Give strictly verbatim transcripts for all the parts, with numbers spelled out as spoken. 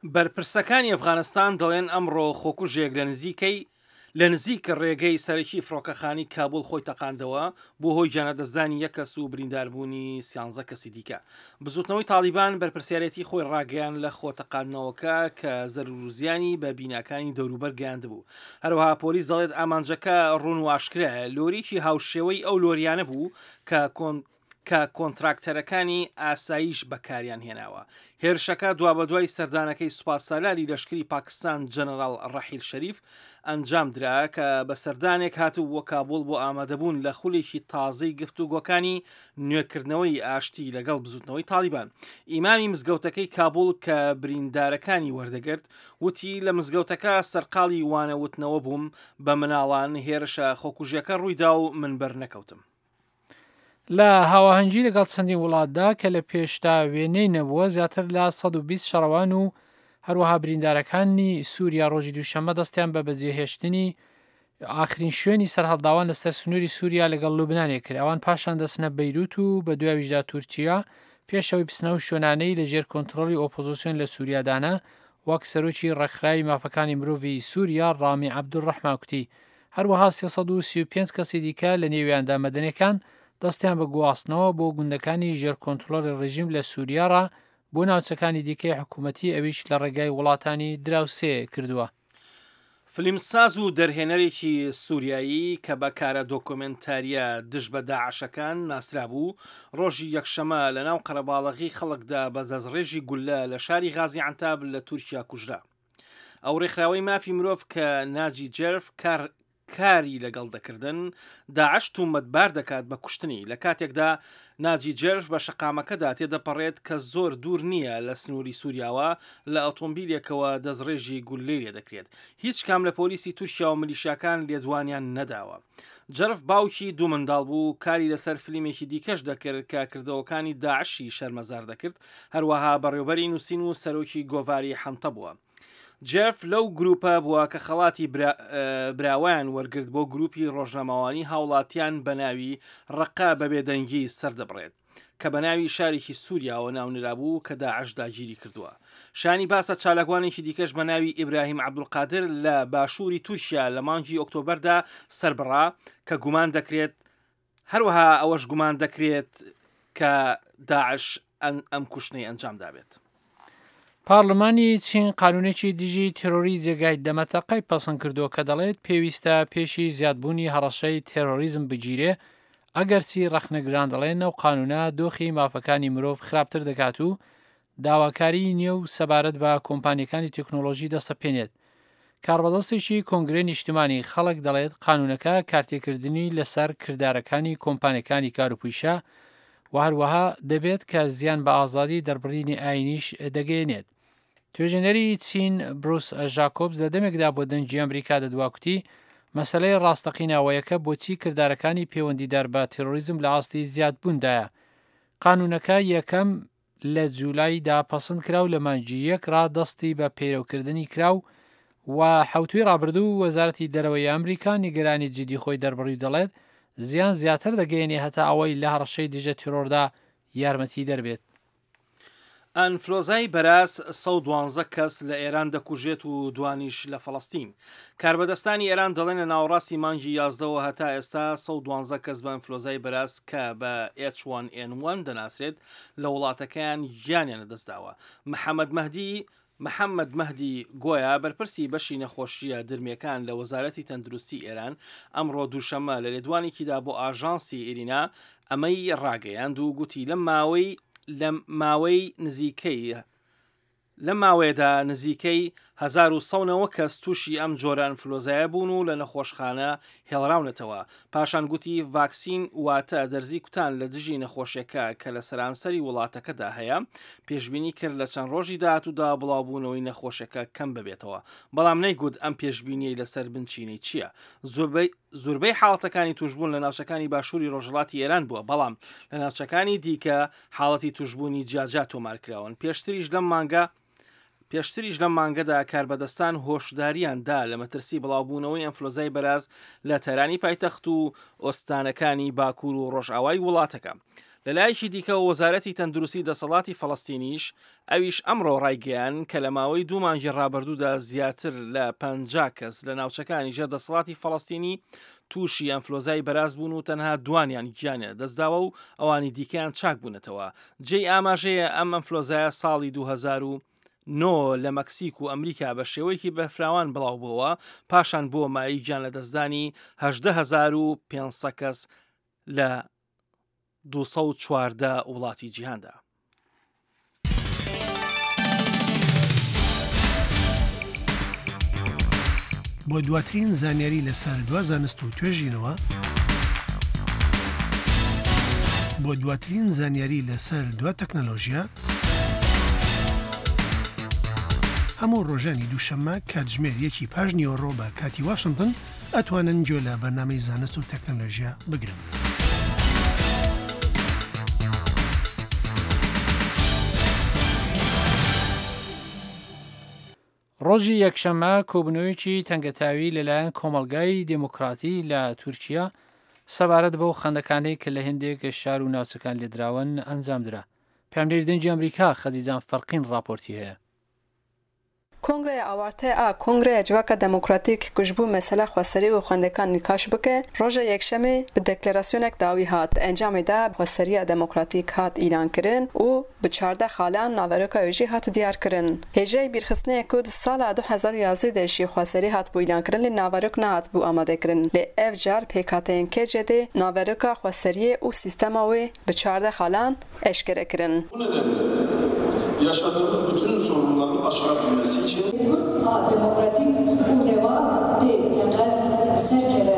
بەرپرسەکانی ئەفغانستان دەڵێن ئەمڕۆ خۆکوژێک لە نزیکەی لە نزیک ڕێگەی سەرەکی فڕۆکەخانی کابل خۆی تەقاندەوە بۆ هۆی جانەدەستدانی یەک کەس و برینداربوونی سیانزە کەسی دیکە. بزوتنەوەی تالیبان بەرپرسیارەتی خۆی ڕاگەیان لە خۆتەقاندنەوەکە کە زەرروزیانی بە بیناکانی دەوروبەر گەیاندبوو. هەروەها پۆلیس دەڵێت ئامانجەکە ڕوون و ئاشکرایە لۆریکی هاوشێوەی ئەو لۆریانە بوو کە کۆن کە کۆنتراکتەرەکانی ئاسایش بەکاریان هێناوە. هێرشەکە دوا بە دوای سەردانەکەی سوپاس سالاری لەشکری پاکستان جەنەرال ڕەحیل شەریف ئەنجام درا کە بە سەردانێک هاتوو بۆ کابوڵ بۆ ئامادەبوون لە خولێکی تازەی گفتوگۆکانی نوێکردنەوەی ئاشتی لەگەڵ بزوتنەوەی تالیبان. ئیمامی مزگەوتەکەی کابوڵ کە بریندارەکانی وەردەگرت وتی لە مزگەوتەکە سەرقاڵی وانەوتنەوە بووم بە مناڵان هێرشە خۆکوژیەکە ڕوویدا و من بەر نەکەوتم. لە هاواهەنگی لەگەڵ چەندین وڵاتدا کە لە پێشتا وێنەی نەبووە زیاتر لە سەد و بیست شەڕەوان و هەروەها بریندارەکانی سووریا ڕۆژی دووشەممە دەستیان بە بەجێهێشتنی ئاخرین شوێنی سەرهەڵداوان لەسەر سنووری سووریا لەگەڵ لوبنانێک کرد. ئەوان پاشان دەستنە بەیروت و بە دوایویشدا تورکیا پێشەوەی پسنەوە شوێنانەی لەژێر کۆنتڕۆلی ئۆپۆزیسیۆن لە سووریادانە وەک سەرۆکی ڕێکخراوی مافەکانی مرۆڤی سووریا ڕامی عەبدوڕەحمان کوتی. هەروەها سێسەد و سی و پێنج کەسی دیکە لە نێویاندا مەدەنیەکان دەستیان بە گواستنەوە بۆ گوندەکانی ژێرکۆنتڕۆلی ڕژیم لە سووریاڕا بۆ ناوچەکانی دیکەی حکوومەتی ئەویش لە ڕێگای وڵاتانی دراوسێ کردووە. فلیمساز و دەرهێنەرێکی سووریایی کە بە کارە دۆکۆمنتاریە دژ بە داعشەکان ناسرا بوو ڕۆژی یەکشەمە لە ناو قەرەباڵغی خەڵکدا بە دەستڕێژی گولە لە شاری غازی عەنتاب لە تورکیا کوژرا. ئەو ڕێکخراوەی مافی مرۆڤ کە ناجی جەرف کار کاری لەگەڵ دەکردن داعش تومەتبار دەکات بە کوشتنی لە کاتێکدا ناجی جەرف بە شەقامەکەدا تێدەپەڕێت کە زۆر دوور نییە لە سنووری سووریاوە لە ئۆتۆمبیلێکەوە دەستڕێژی گولێرێ دەکرێت. هیچ کام لە پۆلیسی تورکیا و ملیشیاکان لێدوانیان نەداوە. جەرف باوکی دوو منداڵ بوو کاری لەسەر فلیمێکی دیکەش دەکرد کە کردەوەکانی داعشی شەرمەزار دەکرد هەروەها بەڕێوەبەری نووسین و سەرۆکی گۆڤاری حەمتە بووە. جێف لەو گروپە بووە کە خەڵاتی براوایان وەرگرت بۆ گروپی ڕۆژنامەوانی هاوڵاتیان بە ناوی ڕقا بە بێدەنگی سەردەبڕێت کە بە ناوی شارێکی سووریاوە ناونرابوو کە داعش داگیری کردووە. شانی باسە چالاکوانێکی دیکەش بە ناوی ئیبراهیم عەبدولقادر لە باشووری تورکیا لە مانگی ئۆکتۆبەردا سەربڕا کە گومان دەکرێت هەروەها ئەوەش گومان دەکرێت کە داعش ئەم کوشتنەی ئەنجام دابێت. پارلمانی چین قانونێکی دژی تێرۆری جێگای دەمەتەقەی پەسەند کردووە کە دەڵێت پێویستە پێشی زیادبوونی هەڕەشەی تێرۆریزم بگیرێ ئەگەرچی ڕەخنەگران دەڵێن ئەو قانونە دۆخی مافەکانی مرۆڤ خراپتر دەکات و داواکاری نییە و سەبارەت بە کۆمپانیەکانی تەکنۆلۆژی دەستەپێنێت. کاربەدەستێکی کۆنگرێ نیشتیمانی خەڵک دەڵێت قانونەکە کارتێکردنی لەسەر کردارەکانی کۆمپانیەکانی کاروپویشە و هەروەها دەبێت کە زیان بە ئازادی دەربڕینی ئاینیش دەگەێنێت. توێژینەری چین بروس ژاکۆبز لە دەمێکدا بۆ دەنگی ئەمریکا دەدواکوتی مەسەلەی ڕاستەقیناوەیەکە بۆچی کردارەکانی پەیوەندیدار بە تێرۆریزم لە ئاستی زیادبووندایە. قانونەکە یەکەم لە جوولایدا پەسەند کراو لە مانگی یەک ڕادەستی بە پەیرەوکردنی کراو و حوتوی ڕابردوو وەزارەتی دەرەوەی ئەمریکا نیگەرانی جدی خۆی دەربڕی دەڵێت زیان زیاتر دەگەێنێ هەتا ئەوەی لە هەڕەشەی دژە تیرۆردا یارمەتی دەربێت. ئەنفلۆزای بەراز سەد و دوانزە کەس لە ئێران دەکوژێت و دوانیش لە فەڵەستین. کاربەدەستانی ئێران دەڵێن لە ناوەڕاستی مانگی یازدەوە هەتا ئێستا سەد و دوانزە کەس بە ئەنفلۆزای بەراز کە بە ئێچ وان ئێن وان دەناسرێت لە وڵاتەکەیان گیانیان لەدەستداوە. محەممەد مەهدی محەممەد مەهدی گۆیا بەرپرسی بەشی نەخۆشیە درمیەکان لە وەزارەتی تەندروستی ئێران ئەمڕۆ دووشەمە لە لێدوانێکیدا بۆ ئاژانسی ئیرینا ئەمەی ڕاگەیاند و گوتی لە ماوەی لە ماوەی نزیکەی لە ماوەیەدا نزیکەی هەزار و سەونەوە کەس تووشی ئەم جۆرە ئەنفلۆزایە بوون و لە نەخۆشخانە هێڵراونەتەوە. پاشان گوتی ڤاکسین واتە دەرزی کوتان لە دژی نەخۆشیەکە کە لە سەرانسەری وڵاتەکەدا هەیە پێشبینی کرد لە چەند ڕۆژی داهاتوودا بڵاوبوونەوەی نەخۆشیەکە کەم ببێتەوە. بەڵام نەیگوت ئەم پێشبینیەی لەسەر بنچینەی چییە. زۆربەی حاڵەتەکانی توشبوون لە ناوچەکانی باشووری ڕۆژهەڵاتی ئێران بووە بەڵام لە ناوچەکانی دیکە حاڵەتی توشبوونی جیاجا تۆمارکراون. پێشتریش لەم مانگە پێشتریش لەم مانگەدا کاربەدەستان هۆشداریاندا لە مەترسی بڵاوبوونەوەی ئەنفلۆزای بەراز لە تەرانی پایتەخت و ئۆستانەکانی باکوور و ڕۆژئاوای وڵاتەکە. لەلایەکی دیکە وەزارەتی تەندروستی دەسەڵاتی فەڵەستینیش ئەویش ئەمڕۆ ڕایگەیان کە لە ماوەی دوو مانگی ڕابردوودا زیاتر لە پەنجا کەس لە ناوچەکانی ژێر دەسەڵاتی فەڵەستینی تووشی ئەنفلۆزای بەراز بوون و تەنها دوانیان گیانە دەستداوە و ئەوانی دیکەیان چاک بوونەتەوە. جێی ئاماژەیە ئەم ئەنفلۆزایە ساڵی دوو هەزار و نۆ لە مەکسیک و ئەمریکا بە شێوەیەکی بەفراوان بڵاو بووە، پاشان بۆ مای گیان لە دەستدانی هەژدە هەزار و پێنجسەد کەس لە دووسەد و چواردە وڵاتی جیهاندا. بۆ دواترین زانیاری لەسەر دوا زانست و توێژینەوە بۆ دواترین زانیاری لەسەر دوا تەکنەلۆژیا هەموو ڕۆژانی دووشەممە کاتژمێر یەکی پاش نیوەڕۆ بە کاتی واشنگتن ئەتوانن گوێ لە بەرنامەی زانست و تەکنەلۆژیا بگرن. ڕۆژی یەکشەممە کۆبنەوەیەکی تەنگەتاوی لەلایەن کۆمەڵگای دموکراتی لە تورکیا سەبارەت بەو خەندەکانەی کە لە هێندێک شار و ناوچەکان لێدراون ئەنجامدرا. پاملێری دەنگی ئەمریکا خەدیجان فەرقین راپۆرتی هەیە. کنگره آوارته آ کنگره جواکا دموکراتیک کجبو مسئله خواستری و خواندکان نکاش بکه روز یکشنبه به دکلراسیونک داوی هات انجام ده خواستری دموکراتیک هات اعلان کردن و به چهارده خالان ناورکا ویژی هات دیار کردن. هجای بیرخصنه کود سال دو هزار و یازده دشی خواستری هات بو اعلان کردن لی ناورک نه هات بو آماده کردن. لی اف جار پیکاتین که جده ناورکا خواستری و سیستم وی به چهارده خالان اشکره کردن. Yaşadığımız bütün sorunların aşılabilmesi için demokratik ureva de teqas serkere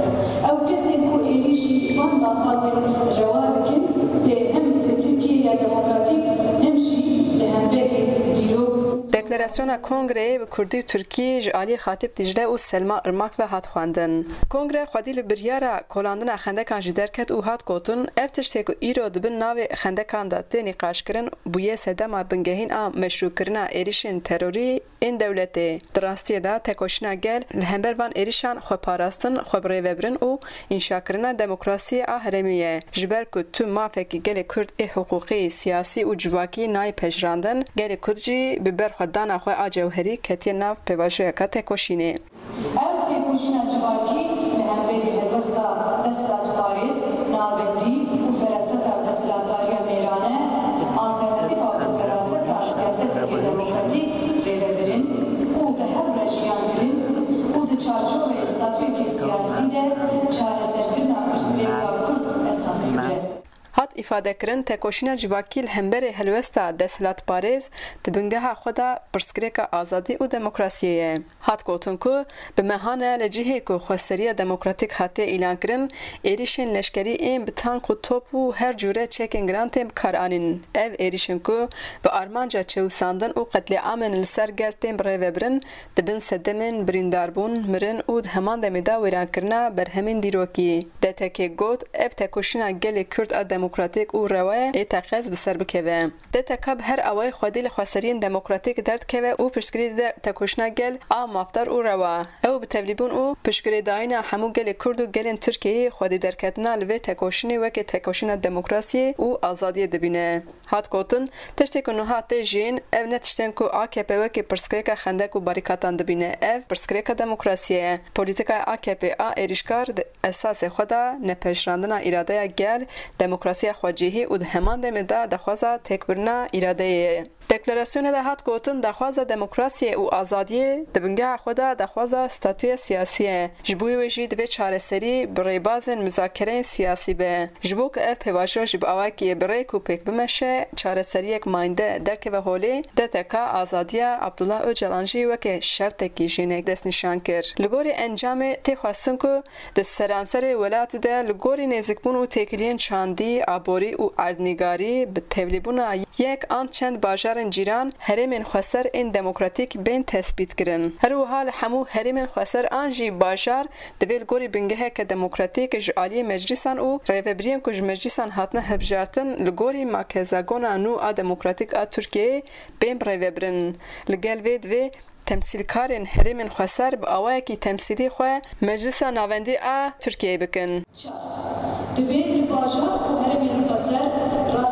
ev kesin ku erişi van bazı reva dikin de hem Türkiye demokratik hem jî li hemberî diyalog Deklarasyona Kongre ve Kurdi Türkiye ji alî Xatip Dicle û Selma Irmak ve hat xwandin. Kongre xwedî li biryara kolandina xendekan ji derket û hat gotin ev tiştê ku îro dibin navê xendekan da tê nîqaşkirin bûye sedema bingehîn a meşrûkirina êrişên terorî ên dewletê. Di rastiyê de tekoşîna gel li hember van êrişan xweparastin, xwebrêvebirin û înşakirina demokrasiyê a herêmî ye. Ji ber ku tu mafekî gelê Kurd ê hiqûqî, siyasî û civakî nayê pejrandin, gelê Kurd jî bi ber xwedana xwe a cewherî ketiye nav pêvajoyeka tekoşînê. ev tekoşîna civakî li hemberî helbesta desthilat parêz, navendî û feraseta desthilatdariya mêrane alternatîfa bi feraseta siyaseteke demokratîk rêvebirin û bi hev re jiyankirin û di çarçovê statûyekê siyasî de çareserkirina pirsgirêka Kurd esas dike. Hat îfadekirin tekoşîna civakî li hemberê helwesta desthilat parêz di bingeha xwe de pirsgirêka azadî û demokrasiyê ye. Hat gotin ku bi mehane li cihê ku xwesteriya demokratîk hatiye îlankirin êrişên leşkerî ên bi tank û top û her cûre çekên giran tên bikar anîn. Ev êrişên ku bi armanca çewsandin û qetlêamên li ser gel tên birêvebirin dibin sedemên birîndarbûn, mirin û di heman demê de wêrankirina berhemên dîrokî. D T K got ev tekoşîna gelê Kurd a demokratîk û rewaya ê teqez bi ser bikeve. D T K bi her awayê xwedî li xweseriyên demokratîk derdikeve û piştgirî dide tekoşîna gel a mafdar û rewa. Ew bi tevlîbûn û piştgirêdayîna hemû gelê Kurd û gelên Tirkiyeyê xwedî derketina li vê tekoşînê wekî tekoşîna demokrasiyê û azadiyê dibîne. Hat gotin tiştê ku niha tê jiyên ev ne tiştên ku A K P wekî pirsgirêka xendek û barîkatan dibîne. Ev pirsgirêka demokrasiyê ye. Polîtîkaya A K P a êrişkar di esasê xwe de nepêşrandina îradeya gel, demokrasiya xwecihî û di heman demê de daxwaza têkbirina îradeyê ye. Deklarasyona de hat gotin daxwaza demokrasiyê û azadiyê di bingeha xwe de daxwaza statûya siyasî ye. Ji bo wê jî divê çareserî bi rêbazên müzakereyên siyasî be. Ji bo ku ev pêvajo ji bi awakiyê bi rêk û pêk bimeşe çareseriyek mayînde derkeve holê, D T K azadiya Abdullah Öcalan jî wekî şertekî jînek destnîşan kir. Li gorî encamê tê xwestin ku di seranserê welatê de li gorî nêzîkbûn û têkiliyên çandî, aborî û erdnîgarî bi tevlîbûna yek an çend bajarên cîran herêmên xweser ên demokratîk bên tespît kirin. Her wiha li hemû herêmên xweser an jî bajar divê li gorî bingeheke demokratîk ji aliyê meclîsan û rêvebiriyên ku ji meclîsan hatine hilbijartin li gorî merkezagona nû a demokratîk a Tirkiyeyê bên rêvebirin. Li gel vê divê temsîlkarên herêmên xweser bi awayekî temsîlî xwe meclîsa navendî a Tirkiyeyê bikin. Divê li bajar û herêmên xweser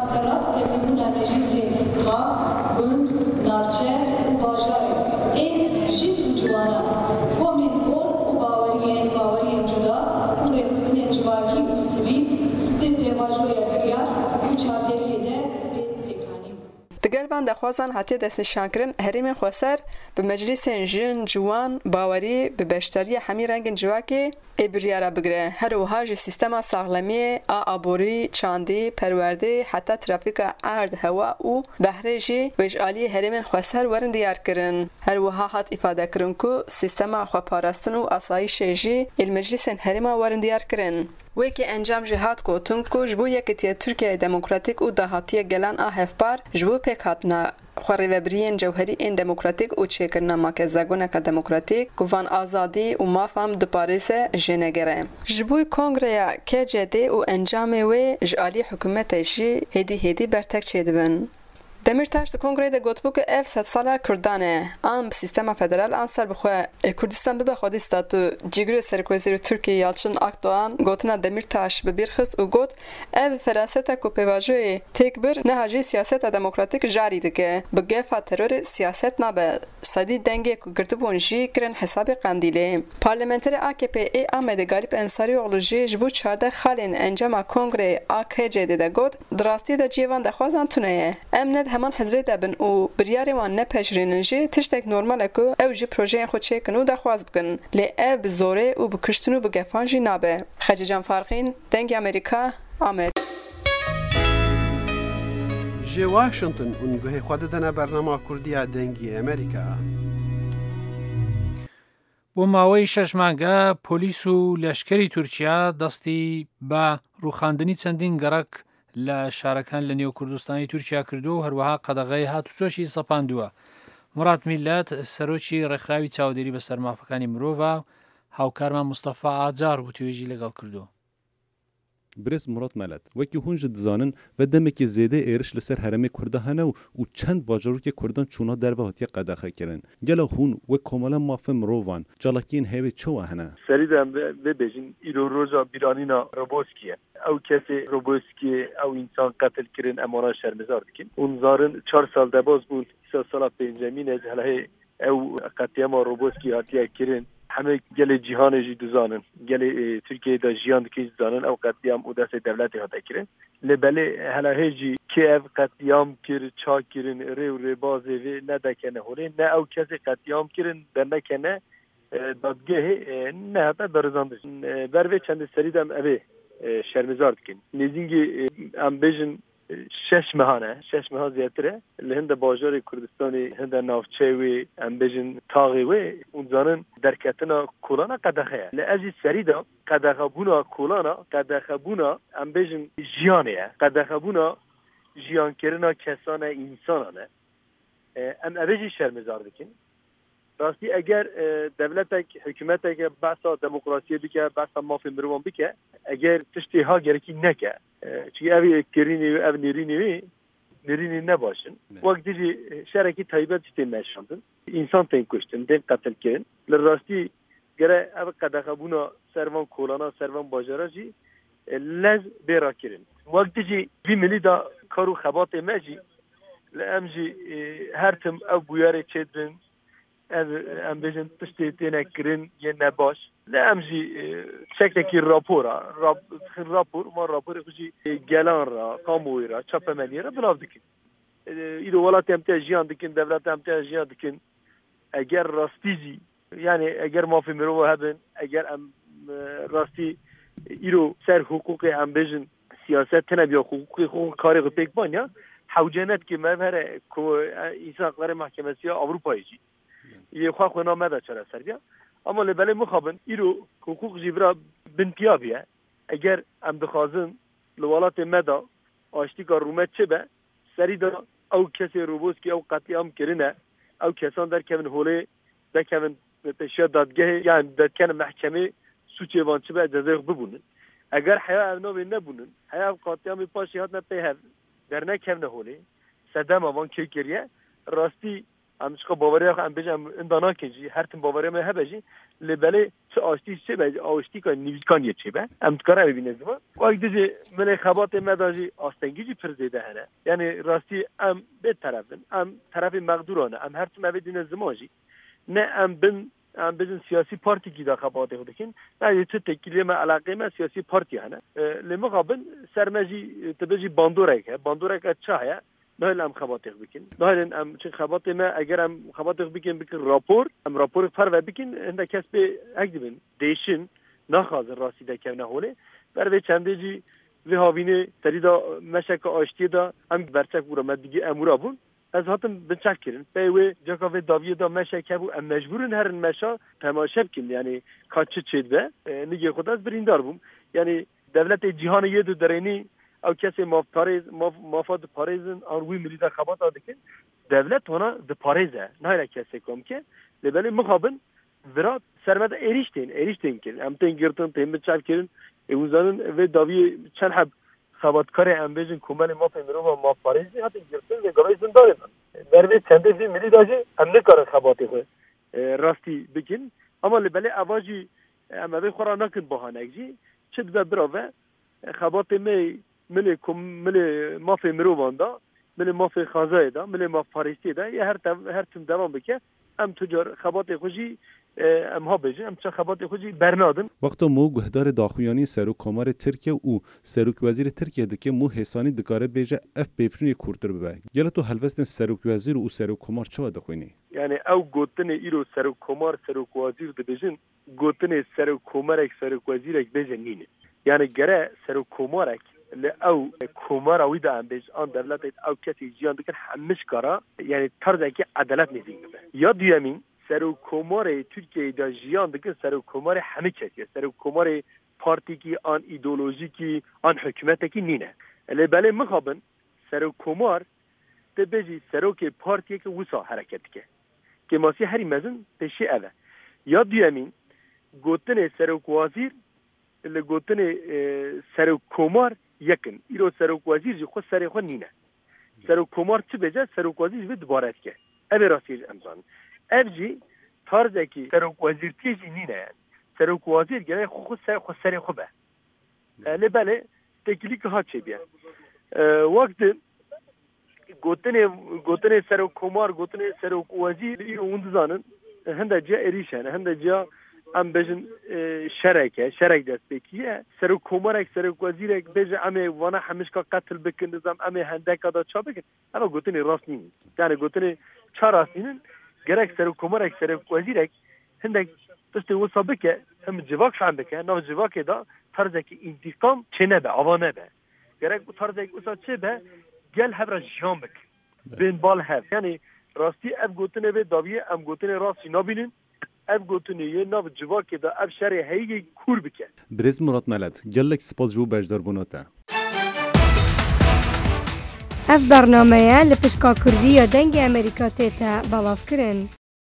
راست ببینه مجلسی خواه گند ناچه و باجاره این جیب و جوانا همین اون و باوری باوری جدا و رقصین جواکی و سوی دل پیواجوی بریار و چاردری ده دگل بان دخوازن حتی دست نشانکرین هریم خواسر به مجلس جن جوان باوری به بشتری همی رنگ جواکی ابریارا بگره هر وها جی سیستما ساغلمی آبوری چاندی پرورده حتی ترافیک ارد هوا و بحری جی ویجالی هریم خواسر ورن دیار کرن هر وها حت افاده کرن که سیستما خوا پاراستن و آسایش جی المجلس هریم ورن دیار کرن وکی انجام جهات کوتون کو جبو یکتی ترکیه دموکراتیک و دهاتی گلان آهفبار جبو پیک هاتنا خوریبرین جوهری این دموکراتیک و چیکرنا ماکزگونه که دموکراتیک کوان آزادی و مافهم دپاریس جنگره جبوی کنگریا که جدی و انجام و جالی حکومتشی هدی هدی برتک چیدبن دمیرتاش کنگره ده گوت بو که اف صد ساله کردانه آن سیستم فدرال آن سر بخواه کردستان به خودی استاتو جیگر سرکوزیر ترکیه یالچن اکتوان گوتنا دمیرتاش به بیرخص و گوت اف فراسته کو پیواژوی تکبر نهاجی سیاست دموکراتیک جاری دکه بگفا ترور سیاست نبه صدی دنگه کو گرتبون جی کرن حساب قندیله پارلمانتری آکپی ای آمده گالیب انصاری اولوژی جبو چارده خالین انجام کنگره آکجی ده گوت دراستی ده جیوان ده خوازان تونه امند همان حضرت دبن و بریاری وان نپجرینن جی تشتک نورماله که او جی پروژه خود چکن و دخواز بکن لی اب زوره و بکشتن و بگفان جی نابه خججان فارقین دنگ امریکا آمد جی واشنطن اونگوه خود دنا برنامه کردی دنگی امریکا بۆ ماوەی شەش مانگە پۆلیس و لەشکری تورکیا دەستی بە ڕووخاندنی چەندین گەڕک لە شارەکان لە نێو کوردستانی تورکیا کردو و هەروەها قەدەغەی هاتوچۆشی سەپاندووە. مورات میلەت سەرۆکی ڕێکخراوی چاودێری بە سەرمافەکانی مرۆڤ هاوکارمان مستەفا ئاجار بوو توێژی لەگەڵ کردو. برس مرات ملت وکی هونج دزانن و دمکی زیده ایرش لسر حرم کرده هنه و چند باجرو که کردان چونا در و هاتی قداخه کرن گلا هون و کاملا مافم روان جالکین هیوی چوا هنه سریدم ببیجین ایرو روزا بیرانینا روبوسکیه او کسی روبوسکی او انسان قتل کرن امانا شرمزار دکن اون زارن چهار سال دباز بود سه سال پنجمین از هله او قتیام روبوسکی هاتی کرن همه گل جهان جی دزانن گل ترکیه دا جهان دکی دزانن او قتیام او دست دولتی هاتا کرن لبله هلا هجی که او قتیام کر چا کرن ری و ری بازی وی ندکنه هونه نه او کسی قتیام کرن در نکنه دادگه نه هتا درزاندش بروی چند سریدم اوه شرمزار دکن نزینگی ام بیجن شش ماهانه شش ماه زیاتره لهند باجار کردستانی هند نافچه‌وی ام بیجن تاغیوی اون زانن درکتنا کولانا قدخه لاجی سریدا قدخه بونا کولانا قدخه بونا ام بیجن جیانه قدخه بونا جیان کرنا کسان انسانانه ام اوجی شرمزار دکن راستی اگر دولتک حکومتک بحثا دموکراسی بکه بحثا مافی مروان بکه اگر تشتی ها گرکی نکه چی اوی کرینی و او نیرینی نیرینی نباشن وقت دیجی شرکی طایبت تین نشاندن انسان تین کشتن تین قتل کرن لراستی گره او قدخه بونا سروان کولانا سروان باجارا جی لز بیرا کرن وقت دیجی بی ملی دا کارو خبات مجی لامجی هر تم او بویاره چیدن ام بیشتر تشتی تینه کرن یه نباش لامجی شکلی راپورا راب راپور ما راپور خوشی گلان را کاموی را چپمنی را بلاف دکن ایرو ولات امتیاز جیان دکن دولت امتیاز جیان دکن اگر راستیجی یعنی اگر ما فی مرو هبن اگر ام راستی ایرو سر حقوق ام بیشتر سیاست تنبیا حقوق حقوق کاری رو پیک بانیا حوجنت که مبهر کو انسان حقوق محکمه اروپایی یه خواه خواه نامده چرا سربیا اما لبله مخابن ایرو حقوق جیبرا بنتیابیه اگر ام دخوازن لولات مدا آشتی کار رومت چه به سری دا او کسی روبوس که او قتلیام کرنه او کسان در کمن هوله در کمن تشیا دادگه یعنی در کن محکمه سوچه وان چه به جزای ببونن اگر حیا او نو نبونن حیا قتلیام پاشی هات نپیه در نکمن هوله صدام وان که کریه راستی ام چخ باوری ام بجم اندانا کجی هر تیم باوری ما هبجی لبله چه آشتی چه بج آشتی کن نیویکان یه چه به ام کارا ببینه زمان وقتی دیگه من خبات مداجی آستنگیجی پرزیده هنه یعنی راستی ام به طرفن ام طرف مقدورانه ام هر تیم بدین زماجی نه ام بن ام بزن سیاسی پارتی کی دا خبات خودکین نه یه چه تکیلی ما علاقه ما سیاسی پارتی هنه لمقابل سرمجی تبجی باندوره که باندوره که چه نه ام خباتق بکن نه ام چه خبات ما اگر ام خباتق بکن بکن راپور ام راپور فر و بکن هنده کس به اگدبن دیشن نخواز راستی ده که نهونه بر به چنده جی و هاوینه تری دا مشک آشتی دا ام برچک بورا مدگی امورا بون از هاتم بچک کردن پیوه جاکاو داویه دا مشک بو ام مجبورن هر مشا تماشا کن یعنی کاچه چید به نگه خود از بریندار بوم یعنی دولت جهان یه دو درینی او کسی ما پاریز ما مافاد پاریزن آن وی ملی دا خبات آده کن دولت هنا د پاریزه نه کسی کم که لبلی مخابن ورا سرمد ایریشتین ایریشتین کردن ام تین گرتن تیم بچک کردن اوزانن و داویه چند حب خباتکار ام بیجن کمال ما پیمرو و ما پاریزی حتی گرتن و گوی زنداره من برای چنده فی ملی داجی ام نکاره خباتی خود راستی بکن اما لبلی اواجی ام بی خورا نکن بحانگجی چد و براوه خبات می ملی کم ملی ما پیمرو واندا ملی ما فی خازای دا ملی ما پاریسی دا یه هر تم هر تم دوام بکه ام تجار خبات خوشی ام ها بیجن ام چه خبات خوشی برنادن وقت مو گهدار داخویانی سرو کمار ترکیه او سروک وزیر ترکیه دکه مو حسانی دکاره بیجه اف بیفشونی کورتر ببه گله تو هلوستن سروک وزیر او سروک کمار چه دخوینی یعنی او گوتن ایرو سروک کمار سروک وزیر د بیجن گوتن سروک کمارک سروک وزیرک بیجن نینه یعنی گره سروک کمارک ل او کمار اوی دا ام بیج آن دولت او کسی جیان دکن همش کارا یعنی طرز که عدالت نزدیک بده یا دیامین سرو کمار ترکیه دا جیان دکن سرو کمار همه کسیه سرو کمار پارتی کی آن ایدئولوژی کی آن حکومت کی نینه الی بله مخابن سرو کمار تبجی سرو که پارتی که وسا حرکت که که ماسی هری مزن پیشی اوه یا دیامین گوتن سرو وزیر ل گوتن سرو کمار یکن ایرو سرو وزیر جو خود سر خود نینه سرو کمار چه بجه سرو وزیر به دوباره که اوه راستی امزان افجی طرزه کی سروک وزیر تیجی نینه یعنی سروک وزیر گره خود سر خود سر خوبه لبله تکلیک ها چه بیان وقت گوتن گوتن سروک کمار گوتن سروک وزیر ایرو اون زانن هنده جا اریشن هنده جا ام بجن شرکه شرک دست بکیه سروک کمارک سروک وزیرک بجه امه وانا همش که قتل بکن نظام امه هنده کدا چا بکن اما گوتن راست نینه یعنی گوتن چا راست نینه گرک سر کمرک سر وزیرک هندک دست وسا بکه هم جواک فهم بکه نو جواک دا طرزه که انتقام چه نبه آوانه به گرک طرزه که وسا چه به گل هبرا جام بک بین بال هف یعنی راستی اف گوتنه به داویه ام گوتنه راستی نبینن اف گوتنه یه نو جواک دا اف شر هیگی کور بکه برز مراد ملت گلک سپاس جو بجدار بوناته اف برنامه لپشکا کردی یا دنگ امریکا تیتا بلاف کرن.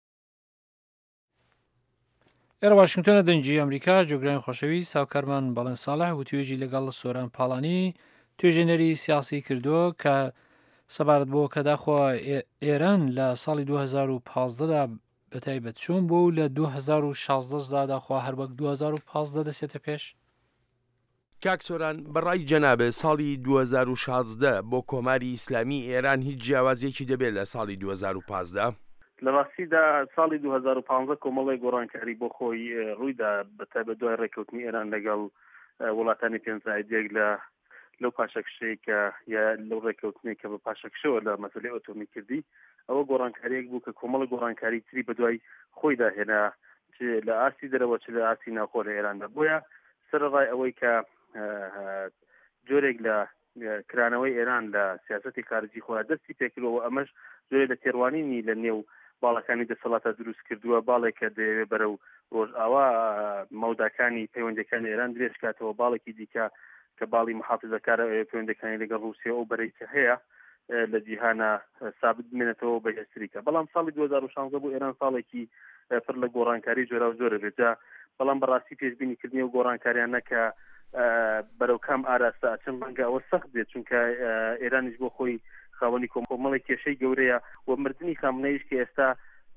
ئێرە واشنگتۆنە دەنگی ئەمریکا جۆگرانی خۆشەوی ساوکارمان بەڵێن ساڵح و توێژی لەگەڵ سۆران پاڵانی توێژێنەری سیاسی کردووە کە سەبارەت بۆ کە داخوا ئێران لە ساڵی دوو هەزار و پانزدەدا بەتایبەت چۆن بۆ و لە دوو هەزار و شازدەدا داخوا هەر وەک دوو هەزار و پانزدە دەچێتە پێش. کاکسۆران بەڕای جەنابێ ساڵی دوو هەزار و شازدە بۆ کۆماری ئیسلامی ئێران هیچ جیاوازیەکی دەبێت لە ساڵی دوو هەزار و پانزدە. لە ڕاستیدا ساڵی دوو هەزار و پانزدە کۆمەڵی گۆڕانکاری بۆ خۆی ڕوویدا بەتایبەت دوای ڕێککەوتنی ئێران لەگەڵ وڵاتانی پێنجایەک لە لەو پاشەکشەیە کە یا لەو ڕێککەوتنی کە بە پاشەکشەوە لە مەسەلەی ئۆتۆمی کردی ئەوە گۆڕانکاریەک بوو کە کۆمەڵی گۆڕانکاری تری بەدوای خۆیدا هێنا لە ئاسی دەرەوە چ لە ئاسی ناوخۆ لە ئێراندا بۆیە سەرڕای ئەوەی کە جۆرێک لە کرانەوەی ئێران لە سیاسەتی خارجی خۆیان دەستی پێکردەوە ئەمەش جۆرێ لە تێڕوانینی لە نێو باڵەکانی دەسەڵاتە دروست کردووە باڵێک کە دەوێت بەرەو ڕۆژئاوا مەوداکانی پەیوەندەکانی ئێران درێژ کاتەوە باڵێکی دیکە کە باڵی محافزەکارە پەیوەندەکانی لەگەڵ رووسیا و بەرەی کە هەیە لە جیهانە سابت بمێنێتەوە بە هێستریکە بەڵام ساڵی دوو هەزار و شانزدە بۆ ئێران ساڵێکی پڕ لە گۆڕانکاری جۆرا و جۆرە بێت بەڵام بەڕاستی پێشبینیکردنی و گۆڕانکاریانە کە بەرەو کام ئاراستە چەند ڕەنگە ئەوە سەخت بێت چونکە ئێرانیش بۆ خۆی خاوەنی کۆمەڵی کێشەی گەورەیە و مردنی خامنەیش کە ئێستا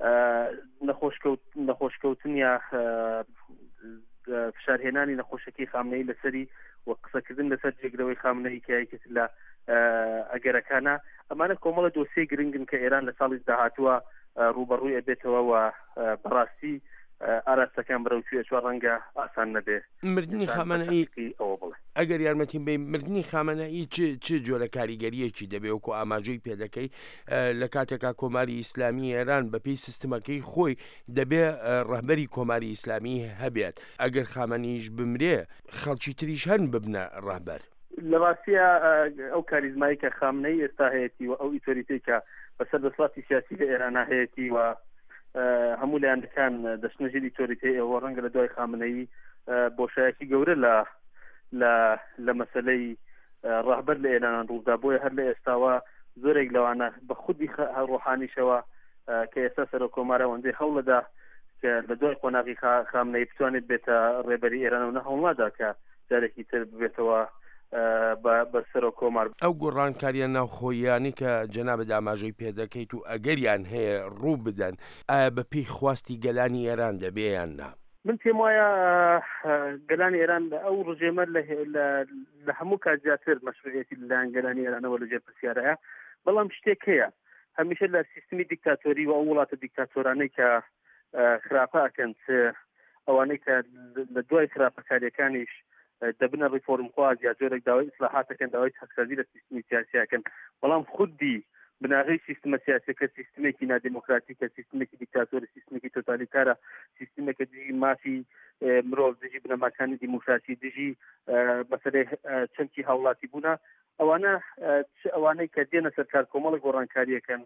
نەخۆشکەوتن یا فشارهێنانی نەخۆشەکەی خامنەی لەسەری و قسەکردن لەسەر جێگرەوەی خامنەی کە یەکێک لە ئەگەرەکانە ئەمانە کۆمەڵە دۆسیە گرنگن کە ئێران لە ساڵی داهاتووە ڕوبەڕووی ئەبێتەوە و بەڕاستی ئاراستەکان بەرەوچووە چوار ڕەنگە ئاسان نەبێ. مردنی خامنەئی ئەوە بڵێ ئەگەر یارمەتیم بێ مردنی خامنەئی چ جۆرە کاریگەریەکی دەبێ وەکو ئاماژەی پێدەکەی لە کاتێکا کۆماری ئیسلامی ئێران بەپێی سیستمەکەی خۆی دەبێ ڕەهبەری کۆماری ئیسلامی هەبێت ئەگەر خامنەیش بمرێ خەڵکی تریش هەن ببنە ڕەهبەر. لە ڕاستیە ئەو کاریزمایی کە خامنەی ئێستا هەیەی و ئەو ئیتۆریتەی کە بەسەر دەسەڵاتی سیاسی لە ئێرانە هەیەی و هەموو لایەنەکان دەچنە ژێر ئیتۆریتەی ئەوە ڕەنگە لە دوای خامنەیی بۆشایەکی گەورە لە لە لە مەسەلەی ڕەهبەر لە ئێران ڕوودا بۆیە هەر لە ئێستاوە زۆرێک لەوانە بە خودی ڕۆحانیشەوە کە ئێستا سەر کۆمارە ئەوەندەی هەوڵەدا کە لە دوای قۆناغی خامنەی بتوانێت بێتە ڕێبەری ئێران و نەهەوڵنادا کە جارێکی تر ببێتەوە بەسەر کۆمار. ئەو گۆڕانکاریە ناوخۆیانی کە جەنابەت ئاماژەی پێدەکەیت و ئەگەریان هەیە ڕوو بدەن ئایا بە پێی خواستی گەلانی ئێران دەبێیان نا؟ من پێم وایە گەلانی ئێران ئەو ڕژێمە لە هەموو کات زیاتر مەشروعیەتی لەلایەن گەلانی ئێرانەوە لەژێر پرسیارەیە، بەڵام شتێک هەیە هەمیشە لە سیستمی دیکتاتۆری و ئەو وڵاتە دیکتاتۆرانەی کە خراپە ئەکەن ئەوانەی کە لە دوای خراپەکاریەکانیش دەبنە ڕیفۆرمخواز یا جۆرێک داوای ئیسلاحاتەکەن داوای چاکسازی لە سیستمی سیاسیەکەن، بەڵام خودی بناغی سیستمە سیاسیەکە سیستمێکی نادیموکراتیکە، سیستمێکی دیکتاتۆر، سیستمێکی تۆتالیتارە، سیستمێکە دژی مافی مرۆڤ، دژی بنەماکانی دیموکراسی، دژی مەسەلەی چەمکی هاوڵاتی بوونە، ئەوانە ئەوانەی کە دێنە سەرکار کۆمەڵی گۆڕانکاریەکەن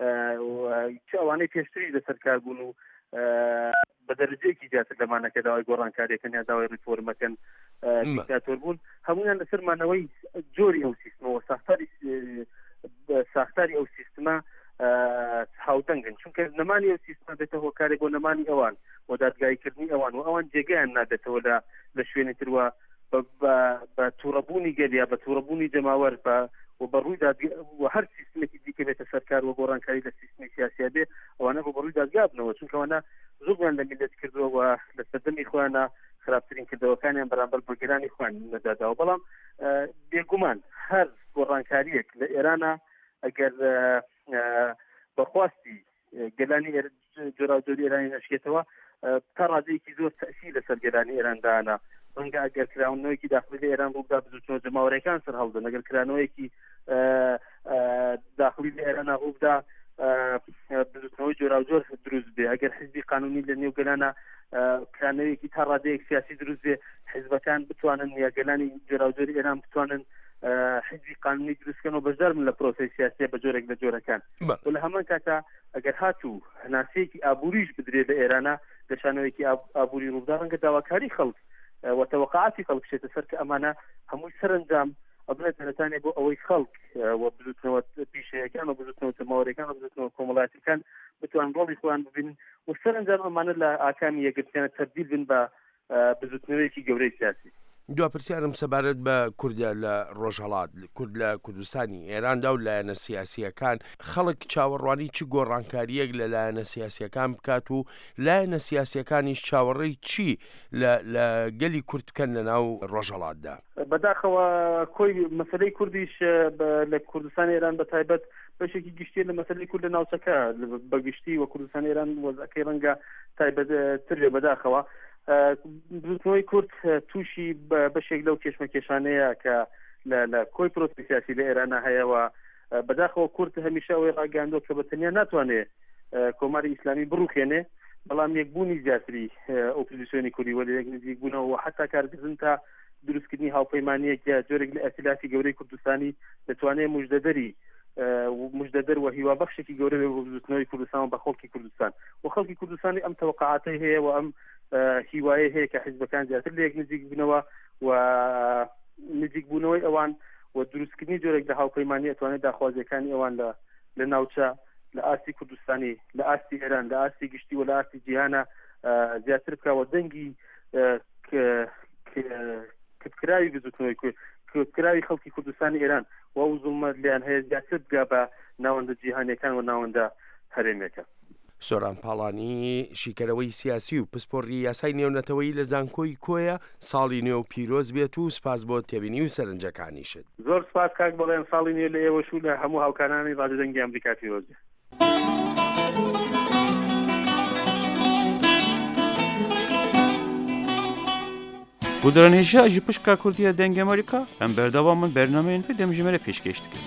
چ ئەوانەی پێشتری لە سەرکار بوون و بە دەرەجەیەکی زیاتر لەمانەکە داوای گۆڕانکاریەکەن یا داوای ریفۆرمەکەن دیکتاتۆر بوون، هەمویان لەسەرمانەوەی جۆری ئەو سیستمەوە ساختاری ساختاری ئەو سیستمە هاودەنگن، چونکە نەمانی ئەو سیستمە بێتە هۆکارێک بۆ نەمانی ئەوان و دادگایکردنی ئەوان و ئەوان جێگەیان نابێتەوە لە لە شوێنی تروە بە تووڕەبوونی گەل یا بە تووڕەبوونی جەماوەر بە و بەڕووی و هەر سیستمێکی دیکە بێتە سەرکار و گۆڕانکاری لە سیستمی سیاسیا بێ ئەوانە بە بەڕووی دادگا بنەوە، چونکەوانە زۆریان لە میلەت کردووە و لە سەردەمی خۆیانە خراپترین کردەوەکانیان بەرامبەر بەگرانی خۆیان نەداداوە. بەڵام بێگومان هەر گۆڕانکاریەک لە ئێرانە ئەگەر بەخواستی گەلانی جۆراوجۆری ئێرانی نەشکێتەوە تا ڕادەیەکی زۆر تەئسیر لەسەر گەلانی ئێراندا ڕەنگە ئەگەر کراونەوەیکی داخلی لە ئێران ڕوودا بزوتنەوە جەماوەڕێکان سەر هەڵدەن، ئەگەر کرانەوەیەکی داخلی لە ئێرانە ڕوودا بزوتنەوەی جۆراوجۆر دروست بێ، ئەگەر حیزبی قانونی لە نێو گەلانە کرانەوەیەکی تا ڕادەیەک سیاسی دروست بێ، حیزبەکان بتوانن یا گەلانی جۆراوجۆری ئێران بتوانن حیزبی قانونی دروستکەن و بەشدار من لە پرۆسەی سیاسی بە جۆرێک لە جۆرەکان و لە هەمان کاتە ئەگەر هاتوو هەناسەیەکی ئابووریش بدرێت لە ئێرانە گەشانەوەیەکی ئابووری ڕوودا ڕەنگە داواکاری خەڵک و تەوەقعاتی خەڵک بچێتە سەر کە ئەمانە هەمووی سەرنجام ئەبنێت دەرەتانێ بۆ ئەوەی خەڵک و بزوتنەوە پیشەیەکان و بزوتنەوە جەماوەڕێکان و بزوتنەوە کۆمەڵاتیەکان بتوان ڕۆڵی خۆیان ببین و سەرنجام ئەمانە لە ئاکامی یەکگرتیانە تەبدیل بن بە بزوتنەوەیەکی گەورەی سیاسی. دو پرسیارم سەبارەت بە کوردە لە ڕۆژهەڵات کورد لە کوردستانی ئێراندا و لایەنە سیاسیەکان خەڵک چاوەڕوانی چی گۆڕانکاریەک لە لایەنە سیاسیەکان بکات و لایەنە سیاسیەکانیش چاوەڕێی چی لە گەلی کورد بکەن لە ناو ڕۆژهەڵاتدا؟ بەداخەوە کۆی مەسەلەی کوردیش لە کوردستانی ئێران بە تایبەت بەشێکی گشتی لە مەسەلەی کورد لە ناوچەکە بەگشتی و کوردستانی ئێران وەزعەکەی ڕەنگە تایبەتتر لێ بەداخەوە بزوتنەوەی کورد تووشی بەشێک لەو کێشمەکێشانەیە کە لە کۆی پرۆسی سیاسی لە ئێرانە هەیەەوە بەداخەوە کورد هەمیشە ئەوەی ڕاگەاندۆ کە بەتەنیا ناتوانێت کۆماری ئیسلامی بڕوخێنێ، بەڵام یەکبوونی زیاتری ئۆپۆزیسیۆنی کوردی وەلی یەک نزیک بوونەوە حتا کارکردن تا دروستکردنی هاوپەیمانیەک یا جۆرێک لە ئەتلافی گەورەی کوردستانی دەتوانێت موژدەدەری مژدەدەر و هیوا بەخشێکی گەورە بۆ بزوتنەوەی کوردستان بە خەڵکی کوردستان و خەڵکی کوردستانی ئەم تەوەقعاتەی هەیە و ئەم هیوایە هەیە کە حیزبەکان زیاتر لە یەک نزیک بنەوە و نزیک بوونەوەی ئەوان و دروستکردنی جۆرێک لە هاوپەیمانی ئەتوانێت داخوازیەکانی ئەوان لە لە ناوچە لە ئاستی کوردستانی لە ئاستی ئێران لە ئاستی گشتی و لە ئاستی جیهانە زیاتر بکەوە دەنگی کتکراوی بزوتنەوەی کراوی خەڵکی کوردستانی ئێران و ئەو زوڵمەت لیان هەیە زیاتر بگا بە ناوەندە جیهانیەکان و ناوەندە هەرێمەکە. سۆران پاڵانی شیکەرەوەی سیاسی و پسپۆڕی یاسای نێونەتەوەی لە زانکۆی کۆیە ساڵی نوێ و پیرۆز بێت و سپاس بۆ تێبینی و سەرنجەکانیشت. زۆر سپاس کاک بەڵێن ساڵی نوێ لە ئێوەش و لە هەموو هاوکارانی ڕادیۆ دەنگی ئەمریکا پیرۆز بێت. Bu dranêja ji pişka Kurdiya dengê Amerîka em berdewamên bernameyên vê demjimêre pêşkêş dikin.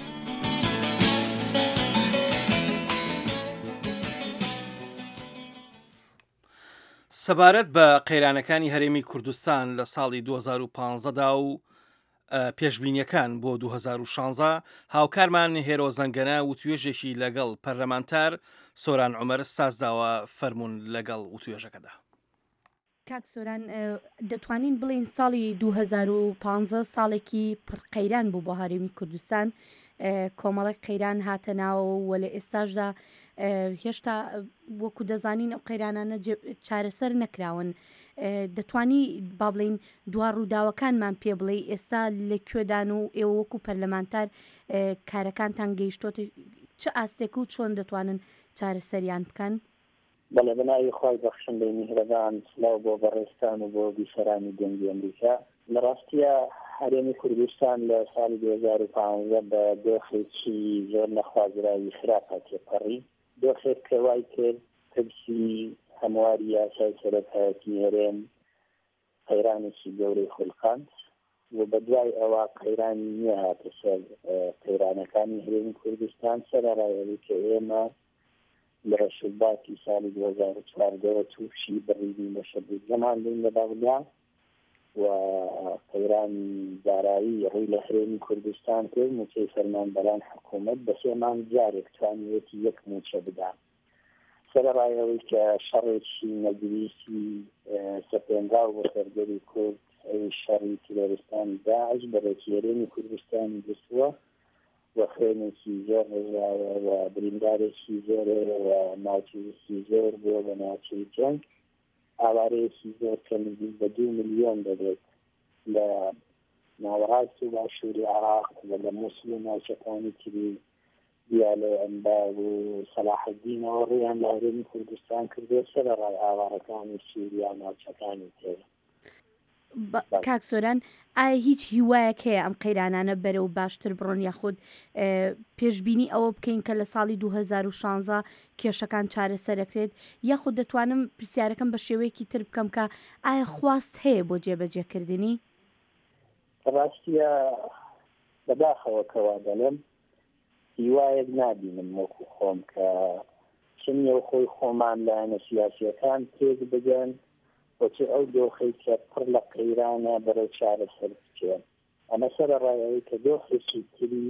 سەبارەت بە قەیرانەکانی هەرێمی کوردستان لە ساڵی دوو هەزار و پانزەدا و پێشبینیەکان بۆ دوو هەزار و شانزە هاوکارمان هێرۆ زەنگەنە وتوێژێکی لەگەڵ پەرلەمانتار سۆران عومەر سازداوە فەرموون لەگەڵ وتوێژەکەدا. کاک سۆران دەتوانین بڵین ساڵی دوو هەزار و پانزە ساڵێکی پڕقەیران بوو بۆ هەرێمی کوردستان کۆمەڵێک قەیران هاتە ناوە و لە ئێستاشدا هێشتا وەکو دەزانین ئەو قەیرانانە چارەسەر نەکراون. دەتوانی با بڵین دوا ڕووداوەکانمان پێ بڵێ ئێستا لەکوێدان و ئێوە وەکو پەرلەمانتار کارەکانتان گەیشتۆتی چ ئاستێک و چۆن دەتوانن چارەسەریان بکەن؟ بەڵێ بەناوی خۆی بەخشندەی میهرەبان سلااو بۆ بەڕێستان و بۆ بیسەرانی دەنگی ئەمریکا. لە ڕاستیە هەرێمی کوردستان لە ساڵی دوو هەزار و پانزە بە دۆخێکی زۆر نەخوازراوی خراپە تێپەڕی. دۆخێک کە وای کرد ترسی هەمواری یاسای سەرەتایەتی هەرێم قەیرانێکی گەورەی خولقاند و بە دوای ئەوە قەیرانی نییە هاتە سەر قەیرانەکانی هەرێمی کوردستان سەرڕایەوەی کە ئێمە لە شوباتی ساڵی دوو هەزار و چواردەوە تووشی بڕیدی لە شەبوو زەمان بووین لە باڵیا و قەیرانی دارایی ڕووی لە هەرێمی کوردستان کرد موچەی فەرمانبەران حکوومەت بە سێ مانگ جارێک توانیوێتی یەک موچە بدات. سەرڕایەوەی کە شەڕێکی نەگریسی سەپێنراو بۆ سەردەری کورد ئەوی شەڕی تیرۆریستانی داعش بەڕێکی هەرێمی کوردستانی گرتووە و خوێنێکی زۆر ڕێژاوە و بریندارێکی زۆرە و ناوچەیەکی زۆر بۆ بە ناوچەی جەنگ ئاوارەیەکی زۆر کە نزیک بە دوو ملیۆن دەبێت لە ناوەڕاست و باشووری عێراق و لە مووسڵ و ناوچەکانی تری یا لە ئەنبار و سەلاحەدینەوە ڕێیان لە هەرێمی کوردستان کردێت سەرڕای ئاوارەکانی سووریا ناوچەکانی تێرە. کاک سۆران ئایا هیچ هیوایەک هەیە ئەم قەیرانانە بەرەو باشتر بڕۆن یاخود پێشبینی ئەوە بکەین کە لە ساڵی دوو هەزار و شانزە کێشەکان چارەسەرەکرێت یاخود دەتوانم پرسیارەکەم بە شێوەیەکی تر بکەم کە ئایا خواست هەیە بۆ جێبەجێکردنی؟ ڕاستیە بەداخەوە کەوا دەڵێم هیوایەک نابینم وەکو خۆم کە چنیە و خۆی خۆمان لایەنە سیاسیەکان تێک بگەن وەچێ ئەو دۆخەی کە پڕ لە قەیرانە بەرەو چارەسەر بچێن. ئەمە سەرڕایەوەی کە دۆخێکی تری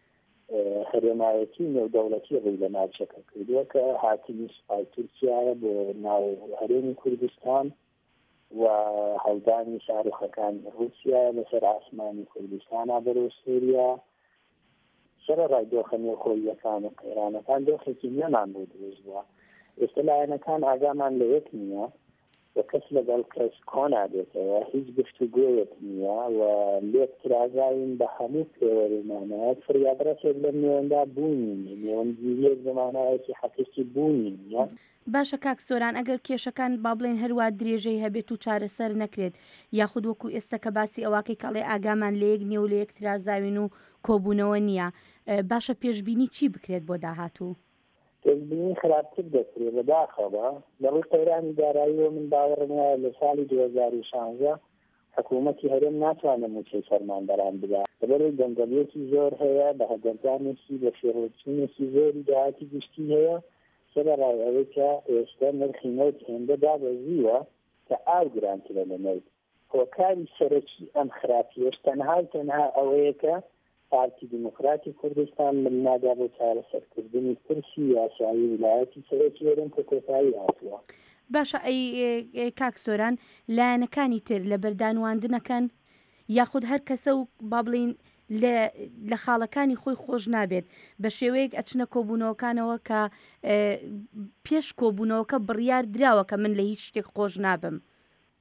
هەرێمایەتی نێودەوڵەتی ڕووی لە ناوچەکە کردووە کە هاتنی سوپای تورکیایە بۆ ناو هەرێمی کوردستان و هەڵدانی شارۆخەکانی رووسیا لەسەر ئاسمانی کوردستانە بەرەو سووریا. سەرڕای دۆخە نێوخۆییەکان و قەیرانەکان دۆخێکی نەمان بۆ دروست بووە. ئێستا لایەنەکان ئاگامان لە یەک نییە و کەس لەگەڵ کەس کۆنادێتەوە هیچ گفتوگۆیەک نییە و لێک ترازاوین بە هەموو پێوەرمانەیە فریادڕەتێک لە نێوەندا بوونی نێوەندگیریەک زمانایەکی حەقیقی بوونی نییە. باشە کاک سۆران ئەگەر کێشەکان با بڵێن هەروە درێژەی هەبێت و چارەسەر نەکرێت یاخود وەکو ئێستا کە باسی ئەواکەی کەڵێ ئاگامان لە یەک نیە و لە یەک ترازاوین و کۆبوونەوە نییە باشە پێشبینی چی بکرێت بۆ داهاتوو؟ پێشبینی خراپتر دەکرێت بەداخەوە لەڕووی قەیرانی داراییەوە من باوەڕم وایە لە ساڵی دوو هەزار و شانزە حکوومەتی هەرێم ناتوانێت موچەی فەرمانبەران بدات لەبەرەوەی دەنگەڵیەکی زۆر هەیە بە هەدەردانێکی بە فێڕۆچینێکی زۆری داهاتی گشتی هەیە سەرڕای ئەوەی کە ئێستا نرخی نەوت هێندە دابەزیوە کە ئاو گرانترە لە نەوت. هۆکاری سەرەکی ئەم خراپیەش تەنها تەنها ئەوەیە کە پارتی دیموکراتی کوردستان من نادا بۆ چارەسەرکردنی ترسی یاسایی ویلایەتی سەرەکی هەرێم کە کۆتایی هاتووە. باشە ئەی کاک سۆران لایەنەکانی تر لە بەردانواندنەکەن یاخود هەر کەسە و با بڵین لە خاڵەکانی خۆی خۆش نابێت بە شێوەیەک ئەچنە کۆبوونەوەکانەوە کە پێش کۆبوونەوەکە بڕیار دراوە کە من لە هیچ شتێک خۆش نابم.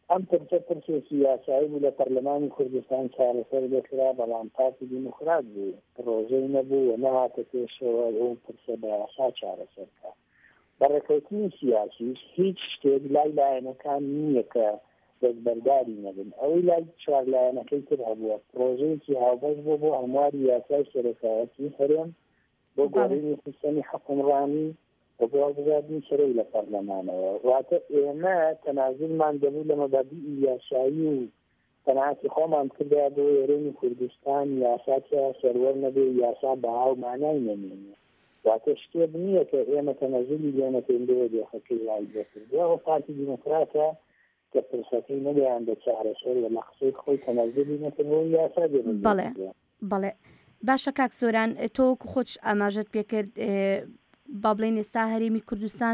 ئەم پرسە پرسێکی یاسایی بوو لە پەرلەمانی کوردستان چارەسەر دەکرا بەڵام پارتی دیموکرات بوو ڕۆژەی نەبوو و نەهاتە پێشەوە ئەو پرسە بە یاسا چارەسەرکە بەڕێکەوتنی سیاسیش هیچ شتێک لای لایەنەکان نییە کە دەستبەرداری نەبن ئەوەی لای چوارلایەنەکەی تر هەبووە پرۆژەیەکی هاوبەش بوو بۆ هەمواری یاسای سەرۆکایەتی هەرێم بۆ گۆڕینی سیستەمی حکومڕانی و بۆ هەڵبژاردنی سەرۆی لە پەرلەمانەوە واتە ئێمە تەنازڵمان دەبوو لە مەبادیئی یاسایی و قەناعەتی خۆمان کردا بۆ هەرێمی کوردستان یاساکە سەروەر نەبێ یاسا بەهاو مانای نەمێنێ واتە شتێک نییە کە ئێمە تەنازڵی لێنەکەین بۆ دۆخەکەی وای دەکردووە و پارتی دیموکراتە کە پرسەکەی نەبیان بە چارەسەر و لە قسەی خۆی تەنازڵی نەکردەوە یاسا دێنێ بەڵێ بەڵێ باشە کاک سۆران تۆ خۆش ئاماژەت پێکرد با بڵێن ئێستا هەرێمی کوردستان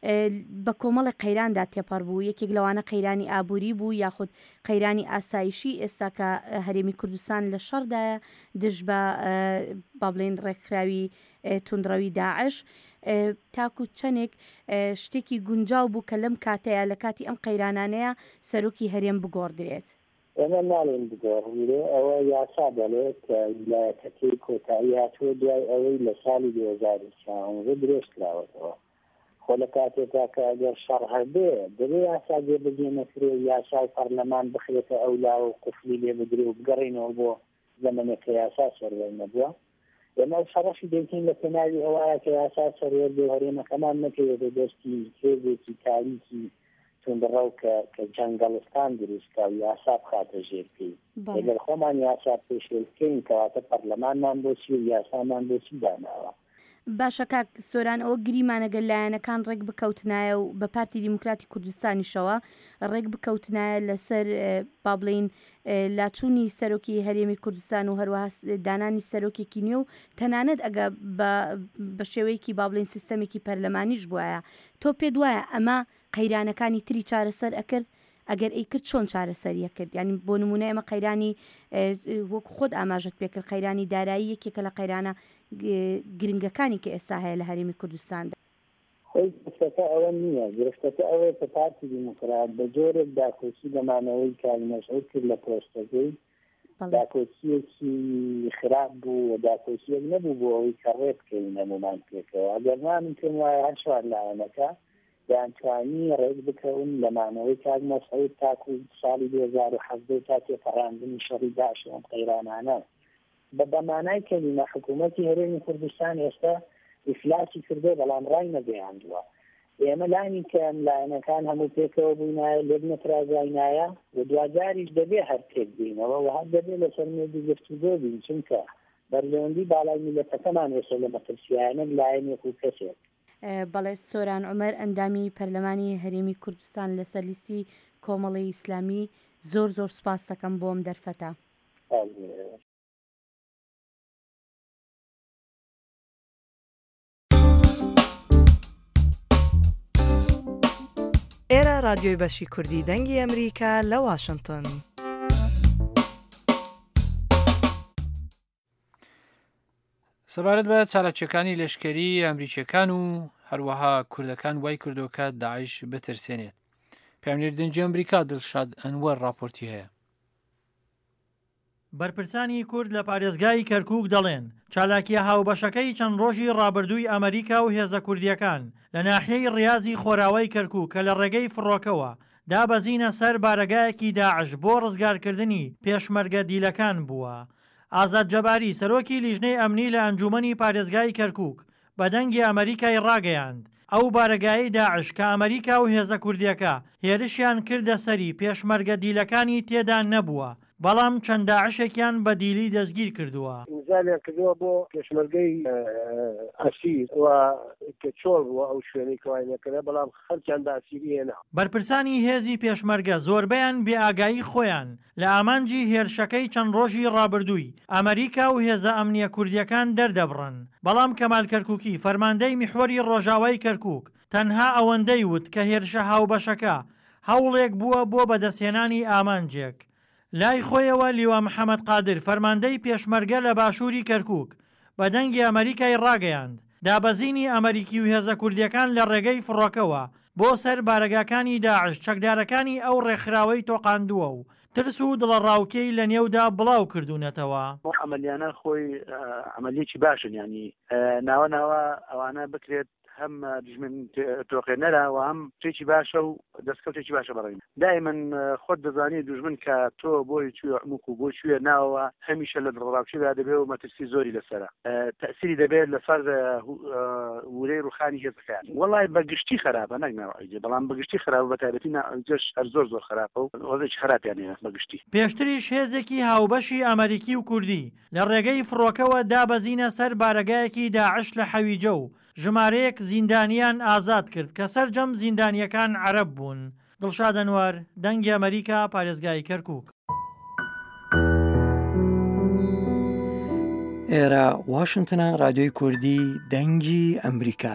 بە کۆمەڵی قەیراندا تێپەڕ بوو یەکێک لەوانە قەیرانی ئابووری بوو یاخود قەیرانی ئاسایشی ئێستا کە هەرێمی کوردستان لە شەڕدایە دژ بە با بڵێن ڕێکخراوی توندڕەوی داعش تاکو چەندێک شتێکی گونجاو بوو کە لەم کاتەیە لە کاتی ئەم قەیرانانەیە سەرۆکی هەرێم بگۆڕدرێت ئێمە ناڵێن بگۆڕێ ئەوە یاسا دەڵێت کە ویلایەتەکەی کۆتایی هاتووە دوای ئەوەی لە ساڵی دوو هەزار و چوارده درێژ کراوەتەوە خۆ لە کاتێکا کە ئەگەر شەڕ هەبێ دەبێ یاسا دێ بگێنەکرێ یاسای پەرلەمان بخرێتە ئەولا و قوفلی لێ بدرێ و بگەڕێنەوە بۆ زەمانێککە یاسا سەروەر نەبووە ئێمە شەڕەشی دەکەین لە پێناوی ئەوایە کە یاسا سەروەر بێ هەرێمەکەمان نەکەوێتە دەستی هێزێکی تاریکی توندڕەو کە جەنگەڵستان دروستکە و یاسا بخاتە ژێرپێی ئەگەر خۆمان یاسا پێشێلکەین کەواتە پەرلەمانمان بۆچی و یاسامان بۆچی داناوە باشە کاک سۆران ئەوە گریمانەگەل لایەنەکان ڕێک بکەوتنایە و بە پارتی دیموکراتی کوردستانیشەوە ڕێک بکەوتنایە لەسەر با بڵێن لاچوونی سەرۆکی هەرێمی کوردستان و هەروەها دانانی سەرۆکێکی نیە و تەنانەت ئەگە بە شێوەیەکی با بڵێن سیستەمێکی پەرلەمانیش بووایە تۆ پێ وایە ئەمە قەیرانەکانی تری چارەسەر ئەکرد ئەگەر ئەی کرد چۆن چارەسەریە کرد ینی بۆ نمونە ئێمە قەیرانی وەکو خۆت ئاماژت پێکرد قەیرانی دارایی یەکێکە لە قەیرانە گرنگەکانی کە ئێستا هەیە لە هەرێمی کوردستاندا خۆی گرفتەکە ئەوە نییە گرفتەکە ئەوەیە کە پارتی دیموکرات بە جۆرێک داکۆچی لەمانەوەی کاریمەشعور کرد لە پۆستەکەی داکۆچیەکی خراپ بوو و داکۆچیەک نەبوو بۆ ئەوەی کە ڕێ بکەین هەمومان پێکەوە ئەگەر نامن پێم وایە هەر چوار لایەنەکە دەیانتوانی ڕێک بکەون لەمانەوەی کاک مەسعود تاکو ساڵی دوو هەزار و حەزدە تا تێپەڕاندنی شەڕی داعش ئەم قەیرانانە بە بەمانای کەلیمە حکوومەتی هەرێمی کوردستان ئێستا ئیفلاسی کردێ بەڵام ڕای نەگەیاندووە ئێمە لانی کە ئەم لایەنەکان هەموو پێکەوە بووینایە لێک نەترازاینایە و دوجاریش دەبێ هەر تێک بینەوە و هەر دەبێ لەسەر مێردی گفتوگۆ بین چونکە بەرژەوەندی باڵای میلەتەکەمان ێستا لە مەترسیانە لایەنێک و کەسێک بەڵێ سۆران عومەر ئەندامی پەرلەمانی هەرێمی کوردستان لەسەر لیستی کۆمەڵی ئیسلامی زۆر زۆر سوپاس دەکەم بۆم دەرفەتە ئێرە رادیۆی بەشی کوردی دەنگی ئەمریکا لە واشنگتن. سەبارەت بە چالاکیەکانی لەشکەری ئەمریکیەکان و هەروەها کوردەکان وای کردوکە داعش بترسێنێت. پێمنێر دەنگی ئەمریکا دڵشاد ئەنوەر راپۆرتی هەیە. بەرپرسانی کورد لە پارێزگای کەرکووک دەڵێن چالاکیە هاوبەشەکەی چەند ڕۆژی ڕابردووی ئەمریکا و هێزە کوردیەکان لە ناحیەی ڕیازی خۆراوەی کەرکووک کە لە ڕێگەی فڕۆکەوە دابەزینە سەر بارەگایەکی داعش بۆ ڕزگارکردنی پێشمەرگە دیلەکان بووە. ئازاد جەباری سەرۆکی لیژنەی ئەمنی لە ئەنجومەنی پارێزگای کەرکووک بە دەنگی ئەمریکای ڕاگەیاند ئەو بارەگایی داعش کە ئەمریکا و هێزە کوردیەکە هێرشیان کردە سەری پێشمەرگە دیلەکانی تێدا نەبووە بەڵام چەند داعشێکیان بە دیلی دەستگیر کردووە. ئینزالیان کردووە بۆ پێشمەرگەی ئەسیر و کە چۆڵ بووە ئەو شوێنەی کەوانەکەە بەڵام خەڵکیان بە ئەسیری هێنا. بەرپرسانی هێزی پێشمەرگە زۆربەیان بێئاگایی خۆیان لە ئامانجی هێرشەکەی چەند ڕۆژی ڕابردووی ئەمریکا و هێزە ئەمنیە کوردیەکان دەردەبڕن. بەڵام کەمال کەرکووکی فەرماندەی میحوەری ڕۆژاوای کەرکووک تەنها ئەوەندەی وت کە هێرشە هاوبەشەکە هەوڵێک بووە بۆ بەدەستهێنانی ئامانجێک. لای خۆیەوە لیوا محەممەد قادر فەرماندەی پێشمەرگە لە باشووری کەرکووک بە دەنگی ئەمریکای ڕاگەیاند دابەزینی ئەمریکی و هێزە کوردیەکان لە ڕێگەی فڕۆکەوە بۆ سەر بارگاکانی داعش چەکدارەکانی ئەو ڕێکخراوەی تۆقاندووە و ترس و دڵە ڕاوکەی لە نێودا بڵاو کردوونەتەوە. ئەمەلیانە خۆی ئەمەلیەکی باشن ینی ناوە ناوە ئەوانە بکرێت هەم دژمن تۆقێنەرە و هەم شتێکی باشە و دەستکەوتێکی باشە بەڕێن دائیمەن خۆت دەزانی دژمن کە تۆ بۆی کوێ عموک و بۆ کوێ ناوە هەمیشە لە دڵڕاوچیدا دەبێت و مەترسی زۆری لەسەرە تەسیری دەبێت لەسەر ورەی ڕوخانی هێزەکان وەڵای بەگشتی خراپە نەگناوە ئەیدێ بەڵام بەگشتی خراپە بەتایبەتی ناجێش هەر زۆر زۆر خراپە و وەزێکی خراپیان هەیە بەگشتی. پێشتریش هێزێکی هاوبەشی ئەمریکی و کوردی لە ڕێگەی فڕۆکەوە دابەزینە سەر بارگایەکی داعش لە حەویجە و ژمارەیەک زیندانیان ئازاد کرد کە سەرجەم زیندانیەکان عەرەب بوون. دڵشاد ئەنوار، دەنگی ئەمریکا، پارێزگای کەرکووک. ئێرە واشنگتنە، رادیۆی کوردی دەنگی ئەمریکا.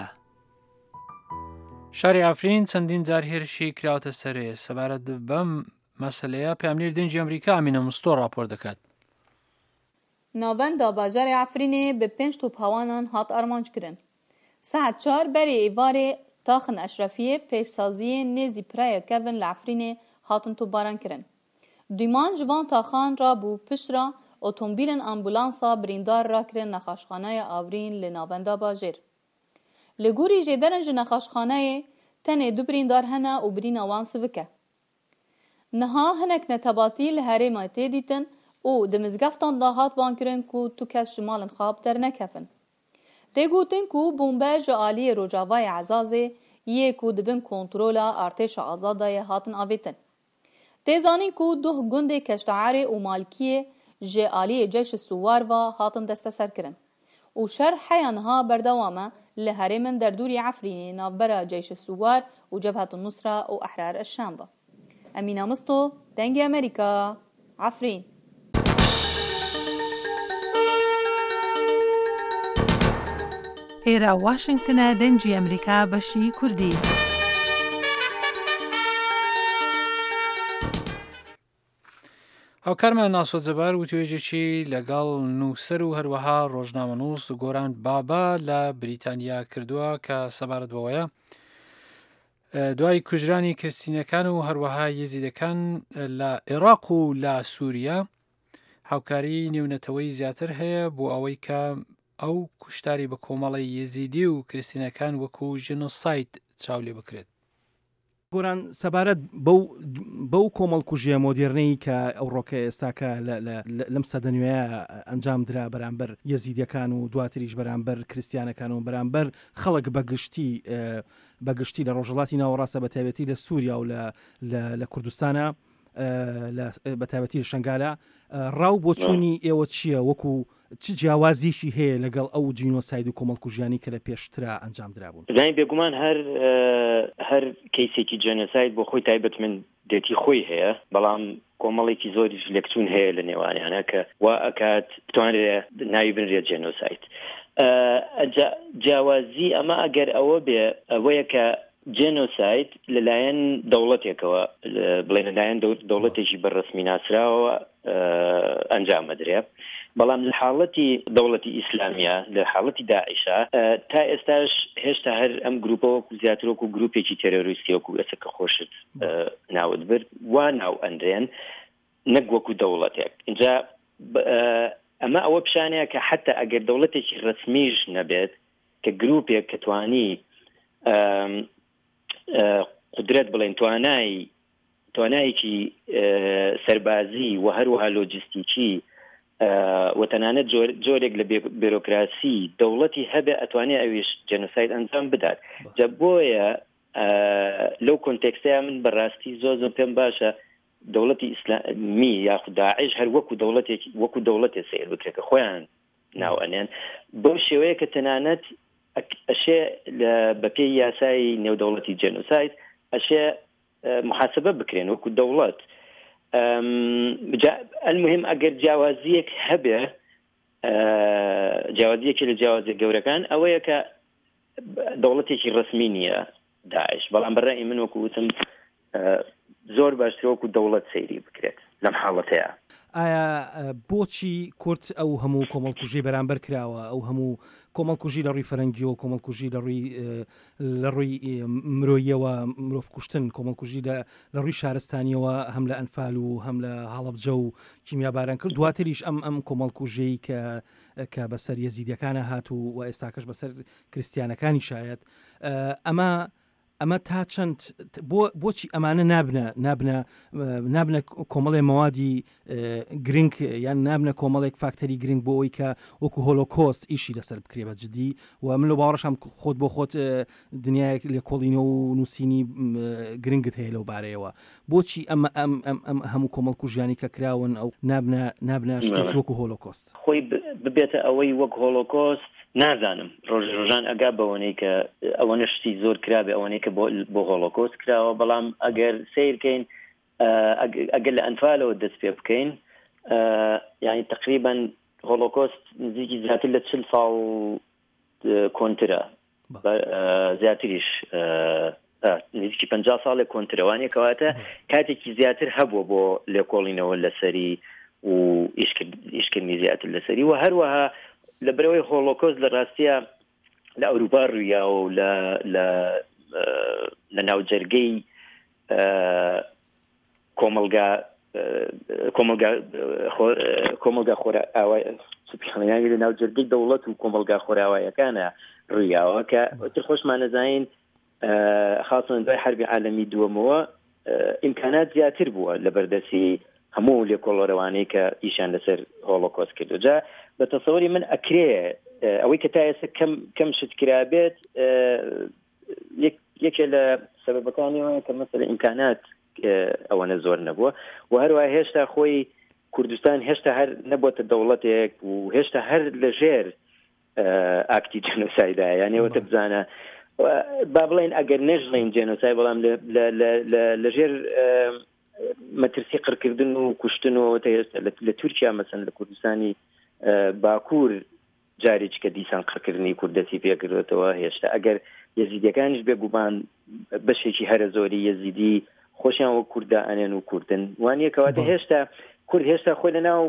شاری ئافرین چەندین جار هێرشی کراوەتە سەرێ سەبارەت بەم مەسەلەیە پاملێر دەنگی ئەمریکا ئەمینە مستۆ راپۆر دەکات. ناوەندا باژارê Efrînê bi pênc tophawanan hat armançkirin. Saet çar berê êvarê taxin Eşrefiyê pêşsaziyê nêzî piraya kevin li Efrînê hatin topbarankirin. Dîman ji van taxan rabû piştra otomobîlên ambulansa birîndar rakirin nexweşxaneya Avrîn li navenda bajêr. Li gûrî jêderên ji nexweşxaneyê tenê du birîndar hene û birîna wan sivik e. Niha hinek netebatî li herêma tê dîtin û di mizgeftan da hat bankirin ku tu kes ji malên xwe dernekevin. Tê gotin ku bombe ji aliyê Rojavayê Ezazê yê ku dibin kontrola artêşa azadayê hatin avêtin. Tê zanîn ku duh gundê Keşteherê û Malkiyê ji aliyê Ceşê Sûwar ve hatin desteserkirin. û şer heya niha berdewam e li herêmên derdûrî Efrînê navbera Ceşê Sûwar û Cebhetun Nusra û Ehrar eş-Şam ve. Emîna Musto, dengê Amerîka, Efrîn. ئێرە واشنگتنە، دەنگی ئەمریکا، بەشی کوردی. هاوکارمان ناسۆ جەبار وتوێژێکی لەگەڵ نووسەر و هەروەها ڕۆژنامەنووس گۆران بابا لە بریتانیا کردووە کە سەبارەت بەوەیە دوای کوژرانی کریستینەکان و هەروەها یەزیدەکان لە عێراق و لە سووریا هاوکاری نێونەتەوەی زیاتر هەیە بۆ ئەوەی کە ئەو کوشتاری بە کۆمەڵی یەزیدی و کریستینەکان وەکو ژینۆساید چاولێ بکرێت. گۆران سەبارەت بەو کۆمەڵکوژیە مۆدێرنەی کە ئەو ڕۆکە ئێستاکە لەم سەدە نوێیە ئەنجام درا بەرامبەر یەزیدەکان و دواتریش بەرامبەر کریستیانەکان و بەرامبەر خەڵک بەگشتی بەگشتی لە ڕۆژهەڵاتی ناوەڕاستە بەتایبەتی لە سووریا و لە کوردستانە بەتایبەتی لە شنگالە ڕاو بۆ چوونی ئێوە چییە وەکو چ جیاوازیشی هەیە لەگەڵ ئەو جینۆساید و کۆمەڵکوژیانی کە لە پێشترا ئەنجام درابوون؟ زانی بێگومان هەر هەر کەیسێکی جێنۆساید بۆ خۆی تایبەت من دێتی خۆی هەیە بەڵام کۆمەڵێکی زۆریش لەکچوون هەیە لە نێوانیانە کە وا ئەکات بتوانرێت ناوی بنرێت جێنۆساید. جیاوازی ئەمە ئەگەر ئەوە بێ ئەوەیە کە جێنۆساید لەلایەن دەوڵەتێکەوە بڵێن لەلایەن دەوڵەتێکی بەڕسمی ناسراوە ئەنجام مەدرێ بەڵام لە حاڵەتی دەوڵەتی ئیسلامیە لە حاڵەتی داعیشە تا ئێستاش هێشتا هەر ئەم گروپەوەکو زیاترۆکو گروپێکی تێرۆریستیەکو ئەسەکە خۆشت ناوت برد وا ناو ئەندرێن نەک وەکو دەوڵەتێک اینجا ئەمە ئەوە پیشانەیە کە حتا ئەگەر دەوڵەتێکی ڕسمیش نەبێت کە گروپێک کە توانی قدرت بڵێن توانایی توانایەکی سەربازی و هەروەها لۆجستیکی وتەنانەت جۆرێک لە بیرۆکراسی دەوڵەتی هەبێ ئەتوانێت ئەویش جێنۆساید ئەنجام بدات جا بۆیە لەو کۆنتێکستەیە من بەڕاستی زۆر زۆر پێم باشە دەوڵەتی ئیسلامی یاخود داعش هەر وەکو دەوڵەتێکی وەکو دەوڵەتێ سیر بکرێت کە خۆیان ناو ئەنێن بەو شێوەیە کە تەنانەت ئەشێ بەپێی یاسای نێودەوڵەتی جێنۆساید ئەشێ محاسبە بکرێن وەکو دەوڵەت. المهم ئەگەر جیاوازیەک هەبێ جیاوازیەکی لە جیاوازیە گەورەکان ئەوەیە کە دەوڵەتێکی ڕسمی نییە داعش بەڵام بەڕای من وەکو وتم زۆر باشتر وەکو دەوڵەت سەیری بکرێت لەم حاڵەتەیە. ئایا بۆچی کورت ئەو هەموو کۆمەڵکوژی بەرامبەر کراوە، ئەو هەموو کۆمەڵکوژی لە ڕووی فەرەنگی و کۆمەڵکوژی لە ڕووی لە ڕووی مرۆییەوە مرۆڤ کوشتن، کۆمەڵکوژی لە ڕووی شارستانیەوە هەم لە ئەنفال و هەم لە هەڵەبجە و کیمیاباران کرد، دواتریش ئەم ئەم کۆمەڵکوژەی کە کە بەسەر یەزیدیەکانە هاتوو و ئێستاکەش بەسەر کریستیانەکانی شایەت ئەمە ئەمە تا چەند بۆچی ئەمانە نابنە نابنە نابنە کۆمەڵێ مەوادی گرنگ یان نابنە کۆمەڵێک فاکتەری گرنگ بۆ ئەوی کە وەکو هۆلۆکۆست ئیشی لەسەر بکرێ بە جدی و من لە باوەڕەشم خۆت بۆ خۆت دنیایەک لێ کۆڵینەوە و نووسینی گرنگت هەیە لەو بارەیەوە، بۆچی ئەمە ئەم هەموو کۆمەڵکوژیانی کە کراون ئەو نابنە نابنە شتێک وەکو هۆلۆکۆست خۆی ببێتە ئەوەی وەک هۆلۆکۆست نازانم ڕۆژ ڕۆژان ئەگا بەوەنەی کە ئەوەنە شتی زۆر کرابێ ئەوەنەی کە بۆ هۆلۆکۆست کراوە، بەڵام ئەگەر سیرکەین ئەگەر لە ئەنفالەوە دەست پێ بکەین یعنی تقریبا هۆلۆکۆست نزیکی زیاتر لە چل ساڵ کۆنترە زیاتریش نزیکی پەنجا ساڵێک کۆنترەوانێک کەواتە کاتێکی زیاتر هەبووە بۆ لێکۆڵینەوە لەسەری و ئیشکردنی زیاتر لەسەری و هەروەها لە بەرەوەی هۆلۆکۆست لە ڕاستیە لە ئەوروپا ڕوویا و لە ناوجەرگەی کۆمەلگا کۆمەلگا خۆراوایی لە ناوجەرگەی دەوڵەت و کۆمەلگا خۆراوایەکانە ڕوویاوە کە تر خۆشمان نەزانین خاصن دوای حربی عالەمی دووەمەوە ئیمکانات زیاتر بووە لە بەردەسی هەموو لێکۆڵەرەوانەی کە ئیشان لەسەر هۆلۆکۆست کردو. جا بە تەسەوەری من ئەکرێ ئەوەی کە تا ئێستا کەم شت کرابێت یەکێ لە سەبەبەکانیەوە کە مەسەلە ئیمکانات ئەوەنە زۆر نەبووە و هەروە هێشتا خۆی کوردستان هێشتا هەر نەبووتە دەوڵەتێک و هێشتا هەر لە ژێر ئاکتی جێنۆسایدایە، یانێ ئەوە بزانە با بڵێن ئەگەر نەژڵین جێنۆسای بەڵام لە ژێر مەترسی قڕکردن و کوشتن و لە تورکیا مەسەن لە کوردستانی باکوور جارێک کە دیسان قڕکردنی کوردەتی پێکردێتەوە هێشتا ئەگەر یەزیدیەکانیش بێگومان بەشێکی هەرە زۆری یەزیدی خۆشیان وە کووردا ئەنێن و کوردن وانە کەواتە هێشتا کورد هێشتا خۆی لە ناو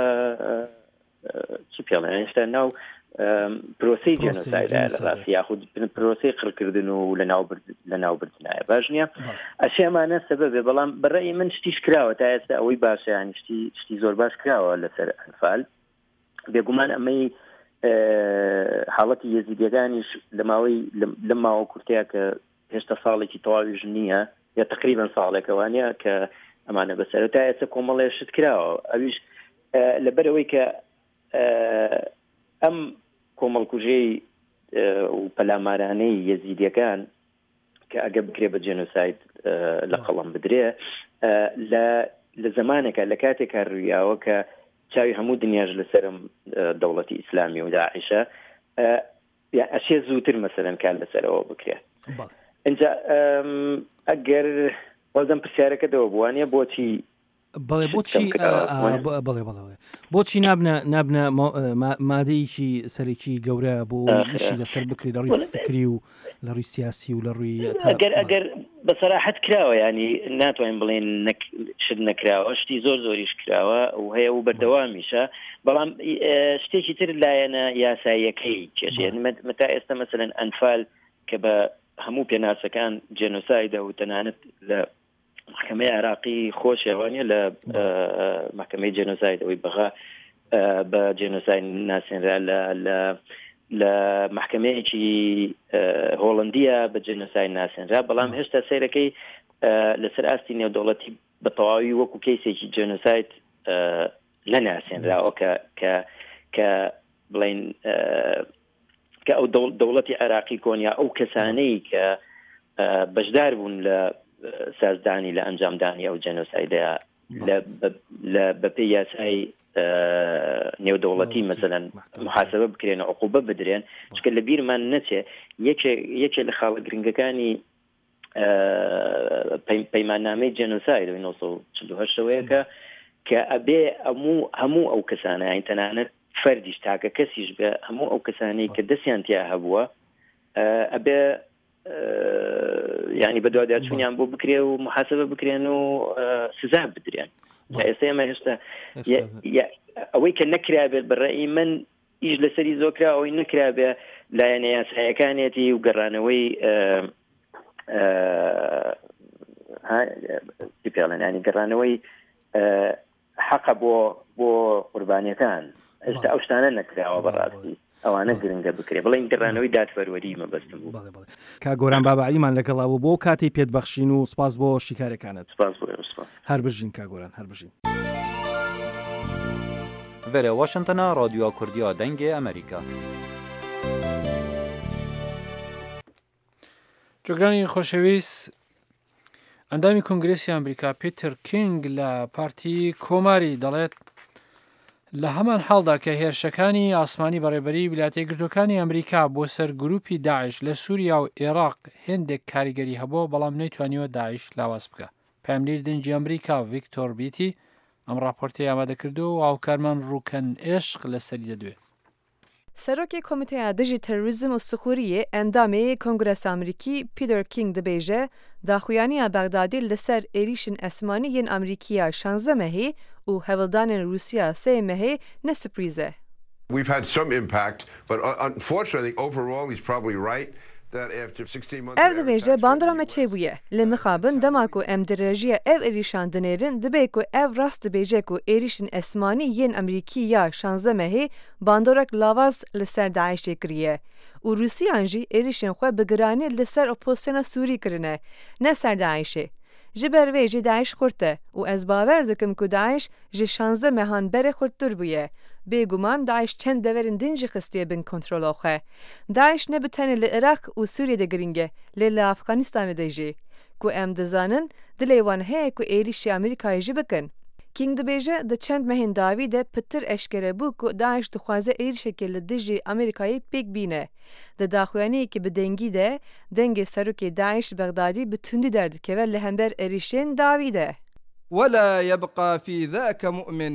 چی پێڵێن هێشتا ناو پرۆسی جێنۆسایدە لە ڕاستی یاخود پرۆسی قڕکردن و لە ناوبردنایە باش نییە ئەشێمانە سەبەبێ، بەڵام بەڕێی من شتیش کراوە تا ئێستا ئەوەی باشە یانی شتی زۆر باش کراوە لەسەر ئەنفال بێگومان ئەمەی حاڵەتی یەزیدیەکانیش لە ماوەی لەم ماوە کورتەیە کە هێشتا ساڵێکی تەواویش نییە یا تقریبا ساڵێکەوانەیە کە ئەمانە بەسەر تا ئێستا کۆمەڵێ شت کراوە ئەویش لەبەرەوەی کە ئەم کۆمەڵکوژەی و پەلامارانەی یەزیدیەکان کە ئەگە بکرێ بە جێنۆساید لە قەڵەم بدرێ لە زمانێکە لە کاتێکا ڕوویاوە کە چاوی هەموو دنیاش لەسەرم دەوڵەتی ئیسلامی و داعیشە ئەشێ زووتر مەسەلەن کار لەسەرەوە بکرێت. اینجا ئەگەر وەزم پرسیارەکەتەوە بوانە بۆچی بەڵێ بۆچی بڵێ بڵێ بۆچی نابنە نابنە مادەیەکی سەرێکی گەورە بۆ ئیشی لەسەر بکری لە ڕووی فکری و لە ڕووی سیاسی و لە ڕووی ئەگەر ئەگەر بەسەراحەت کراوە ینی ناتوانین بڵێن شت نەکراوە شتی زۆر زۆریش کراوە و هەیە و بەردەوامیشە، بەڵام شتێکی تر لایەنە یاساییەکەی کێشێت مەتا ئێستا مەسەلەن ئەنفال کە بە هەموو پێناسەکان جێنۆسایدە و تەنانەت لە محکمەی عراقی خۆشێوانە لە محکمەی جێنۆسایدەوەی بەغا بە جێنۆساید ناسێنرا لە لە محکمەیەکی هۆڵندیە بە جێنۆساید ناسێنرا، بەڵام هێشتا سیرەکەی لەسەر ئاستی نێودەوڵەتی بە تەواوی وەکو کەیسێکی جێنۆساید لە ناسێنراوە کە کە بڵێن کە ئەو دەوڵەتی عراقی کۆنیا ئەو کەسانەی کە بەشدار بوون لە سازدانی لە ئەنجامدانی ئەو جێنۆسایدەیە لە بەپێی یاسای نێودەوڵەتی مەسەلەن محاسبە بکرێن و عقوبە بدرێن، چکە لە بیرمان نەچێ یەکێ لە خاڵە گرنگەکانی پەیماننامەی جێنۆساید نۆ سەد و چل و هەشتەوەیەکە کە ئەبێ هەموو هەموو ئەو کەسانە یان تەنانەت فەردیش تاکە کەسیش بێ هەموو ئەو کەسانەی کە دەستیان تیا هەبووە ئەبێ ینی بە دواداچوونیان بۆ بکرێ و محاسبە بکرێن و سزا بدرێن ئێستا ئێمە هێشتا ئەوەی کە نەکرابێت بەڕێی من ئیش لەسەری زۆکرا ئەوەی نکرابێ لایەنە یاسایەکانێتی و گەڕانەوەی پێڵێنانی گەڕانەوەی حەقە بۆ بۆ قوربانیەکان ئێستا ئەو شتانە نەکراوە بەڕاستی ئەوانە گرنگە بکرێ بڵێ گەڕانەوەی دادپەروەری مەبەستم بوو. کا گۆران بابعلیمان لەگەڵاوە بۆ کاتی پێتبەخشین و سپاس بۆ شیکارەکانت. سپاس بۆ هەر بژین کا گۆران هەر بژین. Vere Washington'a Radyoya Kurdiya Dengê Amerîka. جۆگرانی خۆشەویست، ئەندامی کۆنگرێسی ئەمریکا پیتر کینگ لە پارتی کۆماری دەڵێت لە هەمان حاڵدا کە هێرشەکانی ئاسمانی بەڕێبەری ویلایەتە یەکگرتووەکانی ئەمریکا بۆ سەر گروپی داعش لە سووریا و عێراق هێندێک کاریگەری هەبووە بەڵام نەیتوانیوە داعش لاواز بکە. پاملیر دەنجی ئەمریکا ڤیکتۆر بیتی ئەم راپۆرتی ئامادەکردو و هاوکارمان ڕوکەن عێشق لەسەری دەدوێت. سەرۆکی کۆمیتەیە دژی تەروریزم و سخوریە ئەندامەیە کۆنگرەس ئەمریکی پیتر کینگ دەبێژە داخوایانیە بەغدادی لەسەر عێریشن ئەسمانی یەن ئەمریکیە شانزە مەهێ و هەوڵدانên رووسیا سێ مەهێ نەسپریزە. We've had some impact, but unfortunately overall he's probably right. Ev dibêje bandora me çêbûye. Lê mixabin dema ku em dirêjiya ev êrîşan dinêrin dibe ku ev rast dibêje ku êrîşin esmanî yên Emerîkî ya şanze mehê bandorek lavaz li ser Daişê kiriye. û Rûsyan jî êrîşên xwe bi giranî li ser opozisyona Sûrî kirine, ne ser Daişê. Ji ber vê jî Daîş xurt e û ez bawer dikim ku Daîş ji şanze mehan berê xurttir bûye. Bêguman Daîş çend deverên din jî xistiye bin kontrola xwe. Daîş ne bi tenê li Iraq û Sûriyê de giring e, lê li Efxanistanê de jî. Ku em dizanin, dilê wan heye ku êrişî Amerîkayê jî bikin. King dibêje di çend mehên dawî de pitir eşkere bû ku Daîş dixwaze êrişekê li dijî Amerîkayê pêk bîne. Di daxuyaniyekî bi dengî de, dengê serokê Daîş Bexdadî bi tundî derdikeve li hember êrişên dawî de. وَلَا يَبْقَى فِي ذَاكَ مُؤْمِنٌ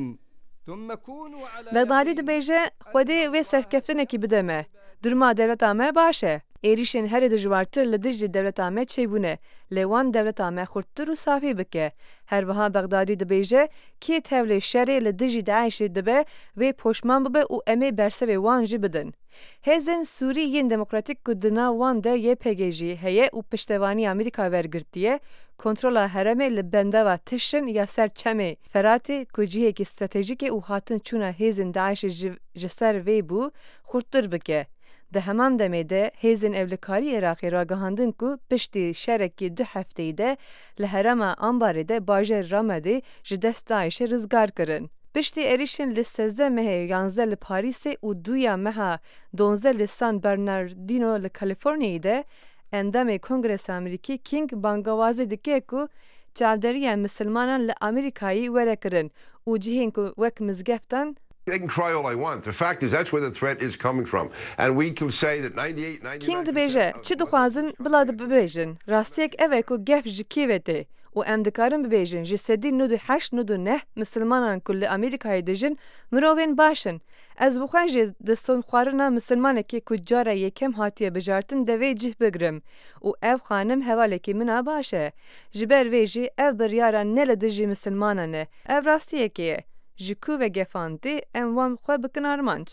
Bexdadî dibêje Xwedê wê serkeftinekî bide me. Durma dewleta me baş e. Êrişên herê dijwartir li dijî dewleta me çêbûne. Lê wan dewleta me xurttir û safî bike. Herwiha Bexdadî dibêje kê tevlê şerê li dijî Daişê dibe wê poşman bibe û em ê bersevê wan jî bidin. Hêzên Sûrî yên demokratîk ku di nav wan de Yê P G jî heye û piştevanî Amerîka wergirtiye, kontrola herêmê li bendeva tişin ya ser çemê Feratê ku cihekî stratejîk e û hatin çûna hêzên Daişê ji ser vê bû xurttir bike. Di heman demê de hêzên evlikarî Iraqê ragihandin ku piştî şerekî du hefteyî de li herêma Ambarê de bajêr Ramedê ji dest Daişê rizgar kirin. Piştî êrişên li sezde mehê yanze li Parîsê û duya meha donze li San Bernardino li Kaliforniyayê de endamê Kongresa Amerîkî King bangawazê dike ku çavderiya Müslümanan li Amerîkayê were kirin û cihên ku wek mizgeftan They can cry all I want. The fact is that's where the threat is coming from. And we can say that ninety-eight, ninety-nine King dibêje çi dixwazin bila dibêjin. Rastiyek ev e ku gef ji kêvê tê û em dikarin bibêjin ji sedî nû du heşt nû du neh Müslümanan ku li Amerîkayê dijin mirovên başin. Ez bi xwe jê di sonxwarina Müslümanekê ku cara yekem hatiye bijartin devê cih bigirim û ev xanim hevalekî min a baş e. Ji ber vê jî ev biryara ne li dijî Müslümanan e. Ev rastiyekê ye. Ji ku ve gefandî em wan xwe bikin armanc.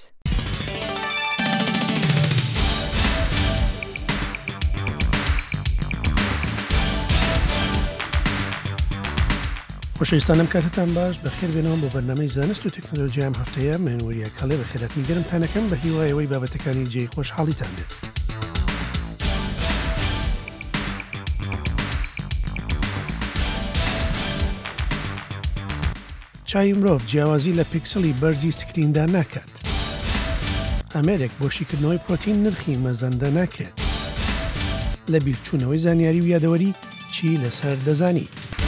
خۆشەویستانم کاتتان باش بەخێر بێنەوە بۆ بەرنامەی زانست و تەکنۆلۆژیا ئەم هەفتەیە مێنوەریە کاڵێ بە خێراتنی گەرمتانەکەم بە هیوایەوەی بابەتەکانی جێی خۆشحاڵیتان بێت. چای مرۆڤ جیاوازی لە پیکسلی بەرزی سکریندا ناکات. ئەمێرێک بۆشیکردنەوەی پرۆتین نرخی مەزەندە ناکرێت. لە بیرچوونەوەی زانیاری و یادەوەری چی لەسەر دەزانی؟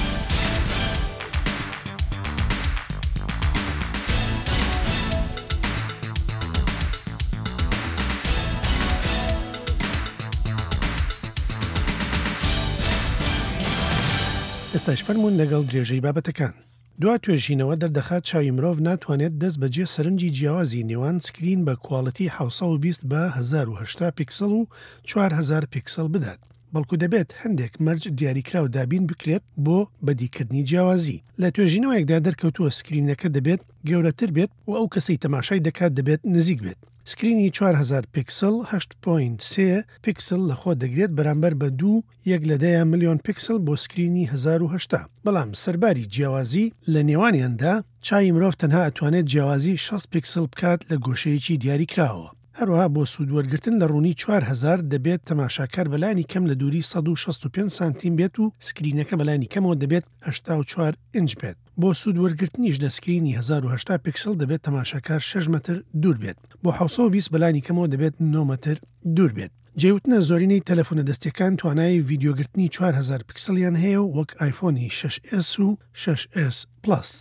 ئێستاش فەرموون لەگەڵ درێژەی بابەتەکان. دوا توێژینەوە دەردەخات چاوی مرۆڤ ناتوانێت دەست بەجێ سەرنجی جیاوازی نێوان سکرین بە کواڵەتی حوت و بیست بە هەزار و هەشتا پیکسل و چوار هەزار پیکسل بدات. بەڵکو دەبێت هەندێک مەرج دیاریکرا و دابین بکرێت بۆ بەدیکردنی جیاوازی لە توێژینەوەیەکدا دەرکەوتووە سکرینەکە دەبێت گەورەتر بێت و ئەو کەسەی تەماشای دەکات دەبێت نزیک بێت. سکرینی چوار هەزار پیکسل هەشت پۆینت سێ پیکسل لەخۆ دەگرێت بەرامبەر بە دوو یەک لە دەیە ملیۆن پیکسل بۆ سکرینی هەزار و هەشتا. بەڵام سەرباری جیاوازی لە نێوانیاندا چای مرۆڤ تەنها ئەتوانێت جیاوازی شەست پیکسل بکات لە گۆشەیەکی دیاریکراوە. هەروەها بۆ سوودوەرگرتن لە ڕوونی چوار هەزار دەبێت تەماشاکار بەلانی کەم لە دووری سەد و شەست و پێنج سانتیم بێت و سکرینەکە بەلانی کەمەوە دەبێت هەشتا و چوار ئینچ بێت. بۆ سوودوەرگرتنیش لە سکرینی هەزار و هەشتا پیکسل دەبێت تەماشاکار شەش مەتر دوور بێت. بۆ حەوت سەد و بیست بەلانی کەمەوە دەبێت نۆ مەتر دوور بێت. جێوتنە زۆرینەی تەلەفۆنە دەستیەکان توانای ڤیدیۆگرتنی چوار هەزار پیکسلیان هەیە و وەک ئایفۆنی شەش ئێس و شەش ئێس پلس.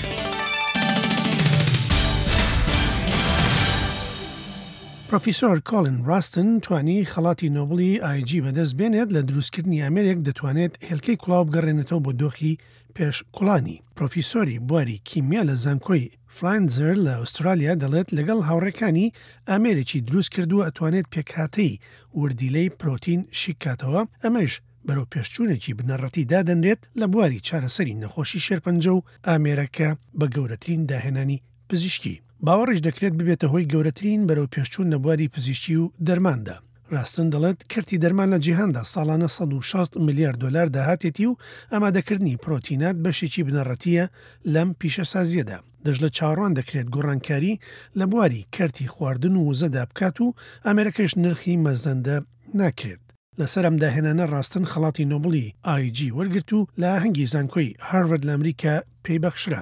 پرۆفیسۆر کۆلین ڕاستن توانی خەڵاتی نۆبڵی ئای جی بەدەست بێنێت لە دروستکردنی ئەمریک دەتوانێت هێلکەی کوڵاو بگەڕێنێتەوە بۆ دۆخی پێش کوڵانی. پرۆفیسۆری بواری کیمیا لە زانکۆی فرانزر لە ئوسترالیا دەڵێت لەگەڵ هاوڕێکانی ئامێرێکی دروست کردووە ئەتوانێت پێکهاتەی وردیلەی پرۆتین شیکاتەوە، ئەمەش بەرەو پێشچوونێکی بنەڕەتی دادەنرێت لە بواری چارەسەری نەخۆشی شێرپەنجە و ئامێرەکە بە گەورەترین داهێنانی پزیشکی. باوەڕش دەکرێت ببێتە هۆی گەورەترین بەرەو پێشچوون لە بواری پزیشکی و دەرماندا. ڕاستن دەڵێت کەرتی دەرمان لە جیهاندا ساڵانە سەد و شەست میلیارد دۆلار داهاتێتی و ئامادەکردنی پرۆتینات بەشێکی بنەڕەتیە لەم پیشەسازیەدا. دەژ لە چاڕوان دەکرێت گۆڕانکاری لە بواری کەرتی خواردن و وزەدا بکات و ئامێرەکەش نرخی مەزەندە ناکرێت. لەسەر ئەم داهێنانە ڕاستن خەڵاتی نۆبڵی ئای جی وەرگرت و لە هەنگی زانکۆی هارڤارد لە ئەمریکا پێی بەخشرا.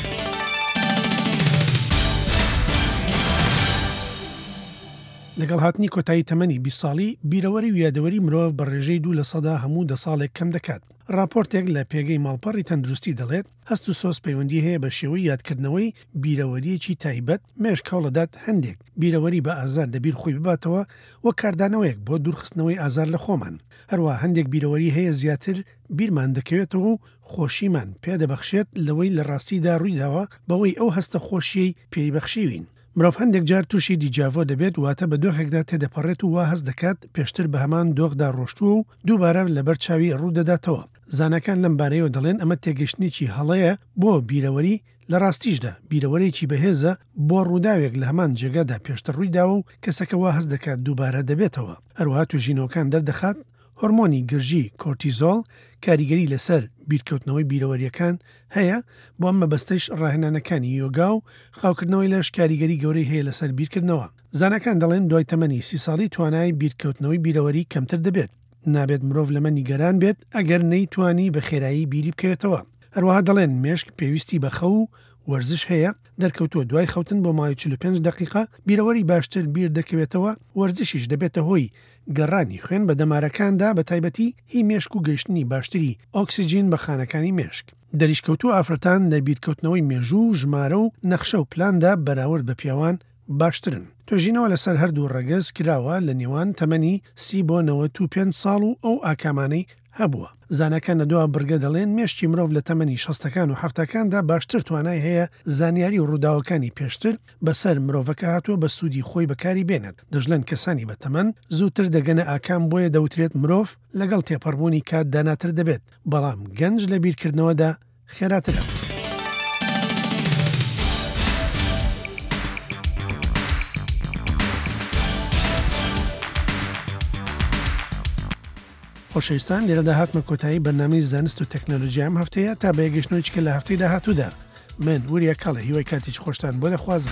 لەگەڵ هاتنی کۆتایی تەمەنی بیست ساڵی بیرەوەری و یادەوەری مرۆڤ بە ڕێژەی دوو لە سەدا هەموو دە ساڵێک کەم دەکات. راپۆرتێک لە پێگەی ماڵپەڕی تەندروستی دەڵێت هەست و سۆس پەیوەندی هەیە بە شێوەی یادکردنەوەی بیرەوەریەکی تایبەت مێش کاڵەدات هەندێک بیرەوەری بە ئازار دەبیر خۆی بباتەوە وە کاردانەوەیەک بۆ دوورخستنەوەی ئازار لە خۆمان. هەروە هەندێک بیرەوەری هەیە زیاتر بیرمان دەکەوێتەوە و خۆشیمان پێدەبەخشێت لەوەی لە ڕاستیدا ڕوویداوە بەوەی ئەو هەستە خۆشیەی پێی بەخشیوین. مرۆڤ هەندێک جار تووشی دیجاڤۆ دەبێت واتە بە دۆخێکدا تێدەپەڕێت و وا هەست دەکات پێشتر بە هەمان دۆخدا ڕۆشتووە و دووبارە لەبەر چاوی ڕوودەداتەوە. زانەکان لەم بارەیەوە دەڵێن ئەمە تێگەشتێکی هەڵەیە بۆ بیرەوەری لە ڕاستیشدا بیرەوەرێکی بەهێزە بۆ ڕووداوێک لە هەمان جێگادا پێشتر ڕوویداوە و کەسەکە وا هەست دەکات دووبارە دەبێتەوە. هەروەها توێژینەوەکان دەردەخات هۆرمۆنی گرژی کۆرتیزۆڵ کاریگەری لەسەر بیرکەوتنەوەی بیرەوەریەکان هەیە بۆ ئەم مەبەستەیش ڕاهێنانەکانی یۆگا و خاوکردنەوەی لەش کاریگەری گەورەی هەیە لەسەر بیرکردنەوە. زانەکان دەڵێن دوای تەمەنی سی ساڵی توانای بیرکەوتنەوەی بیرەوەری کەمتر دەبێت. نابێت مرۆڤ لەمە نیگەران بێت ئەگەر نەیتوانی بە خێرایی بیری بکەوێتەوە. هەروەها دەڵێن مێشک پێویستی بە خەو و وەرزش هەیە دەرکەوتووە دوای خەوتن بۆ مای چل و پێنج دقیقا بیرەوەری باشتر بیر دەکەوێتەوە وەرزشیش دەبێتە هۆی گەڕانی خوێن بە دەمارەکاندا بە تایبەتی هی مێشک و گەشتنی باشتری ئۆکسیجین بە خانەکانی مێشک. دەریشکەوتوو ئافرەتان لە بیرکەوتنەوەی مێژوو ژمارە و نەخشە و پلاندا بەراورد بە پیاوان باشترن. توێژینەوە لەسەر هەردوو ڕەگەز کراوە لە نێوان تەمەنی سی بۆ نەوەت و پێنج ساڵ و ئەو ئاکامانەی هەبووە. زانەکان لە دووە بڕگە دەڵێن مێشتی مرۆڤ لە تەمەنی شەستەکان و هەفتەکاندا باشتر توانای هەیە زانیاری و ڕووداوەکانی پێشتر بەسەر مرۆڤەکە هاتووە بە سوودی خۆی بەکاری بێنێت. دەژلێن کەسانی بەتەمەن زووتر دەگەنە ئاکام بۆیە دەوترێت مرۆڤ لەگەڵ تێپەڕبوونی کات داناتر دەبێت، بەڵام گەنج لە بیرکردنەوەدا خێراترە. خۆشەویستان لێرەدا هاتمە کۆتایی بەرنامەی زانست و تەکنۆلۆژی ئەم هەفتەیە تا بە یەگەشتنەوەیچکە لە هەفتەی داهاتوودا. من وریە کاڵە هیوای کاتێکی خۆشتان بۆ دەخوازم.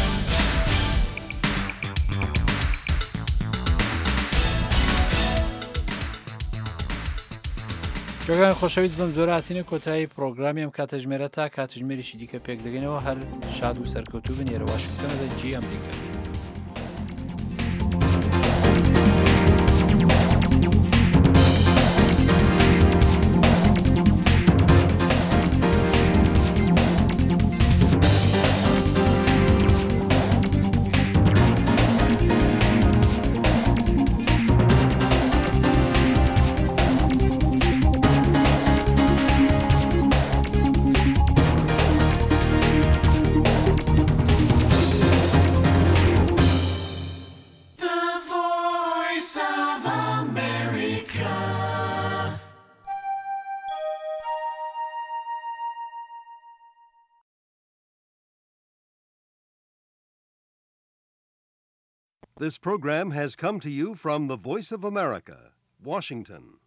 جۆگان خۆشەویست بم زۆراتینە کۆتایی پرۆگرامی ئەم کاتەژمێرە تا کاتژمێریشی دیکە پێک دەگەنەوە هەر شاد و سەرکەوتوو بن ێرە واشنگتنە دەجی ئەمریکا. This program has come to you from the Voice of America, Washington.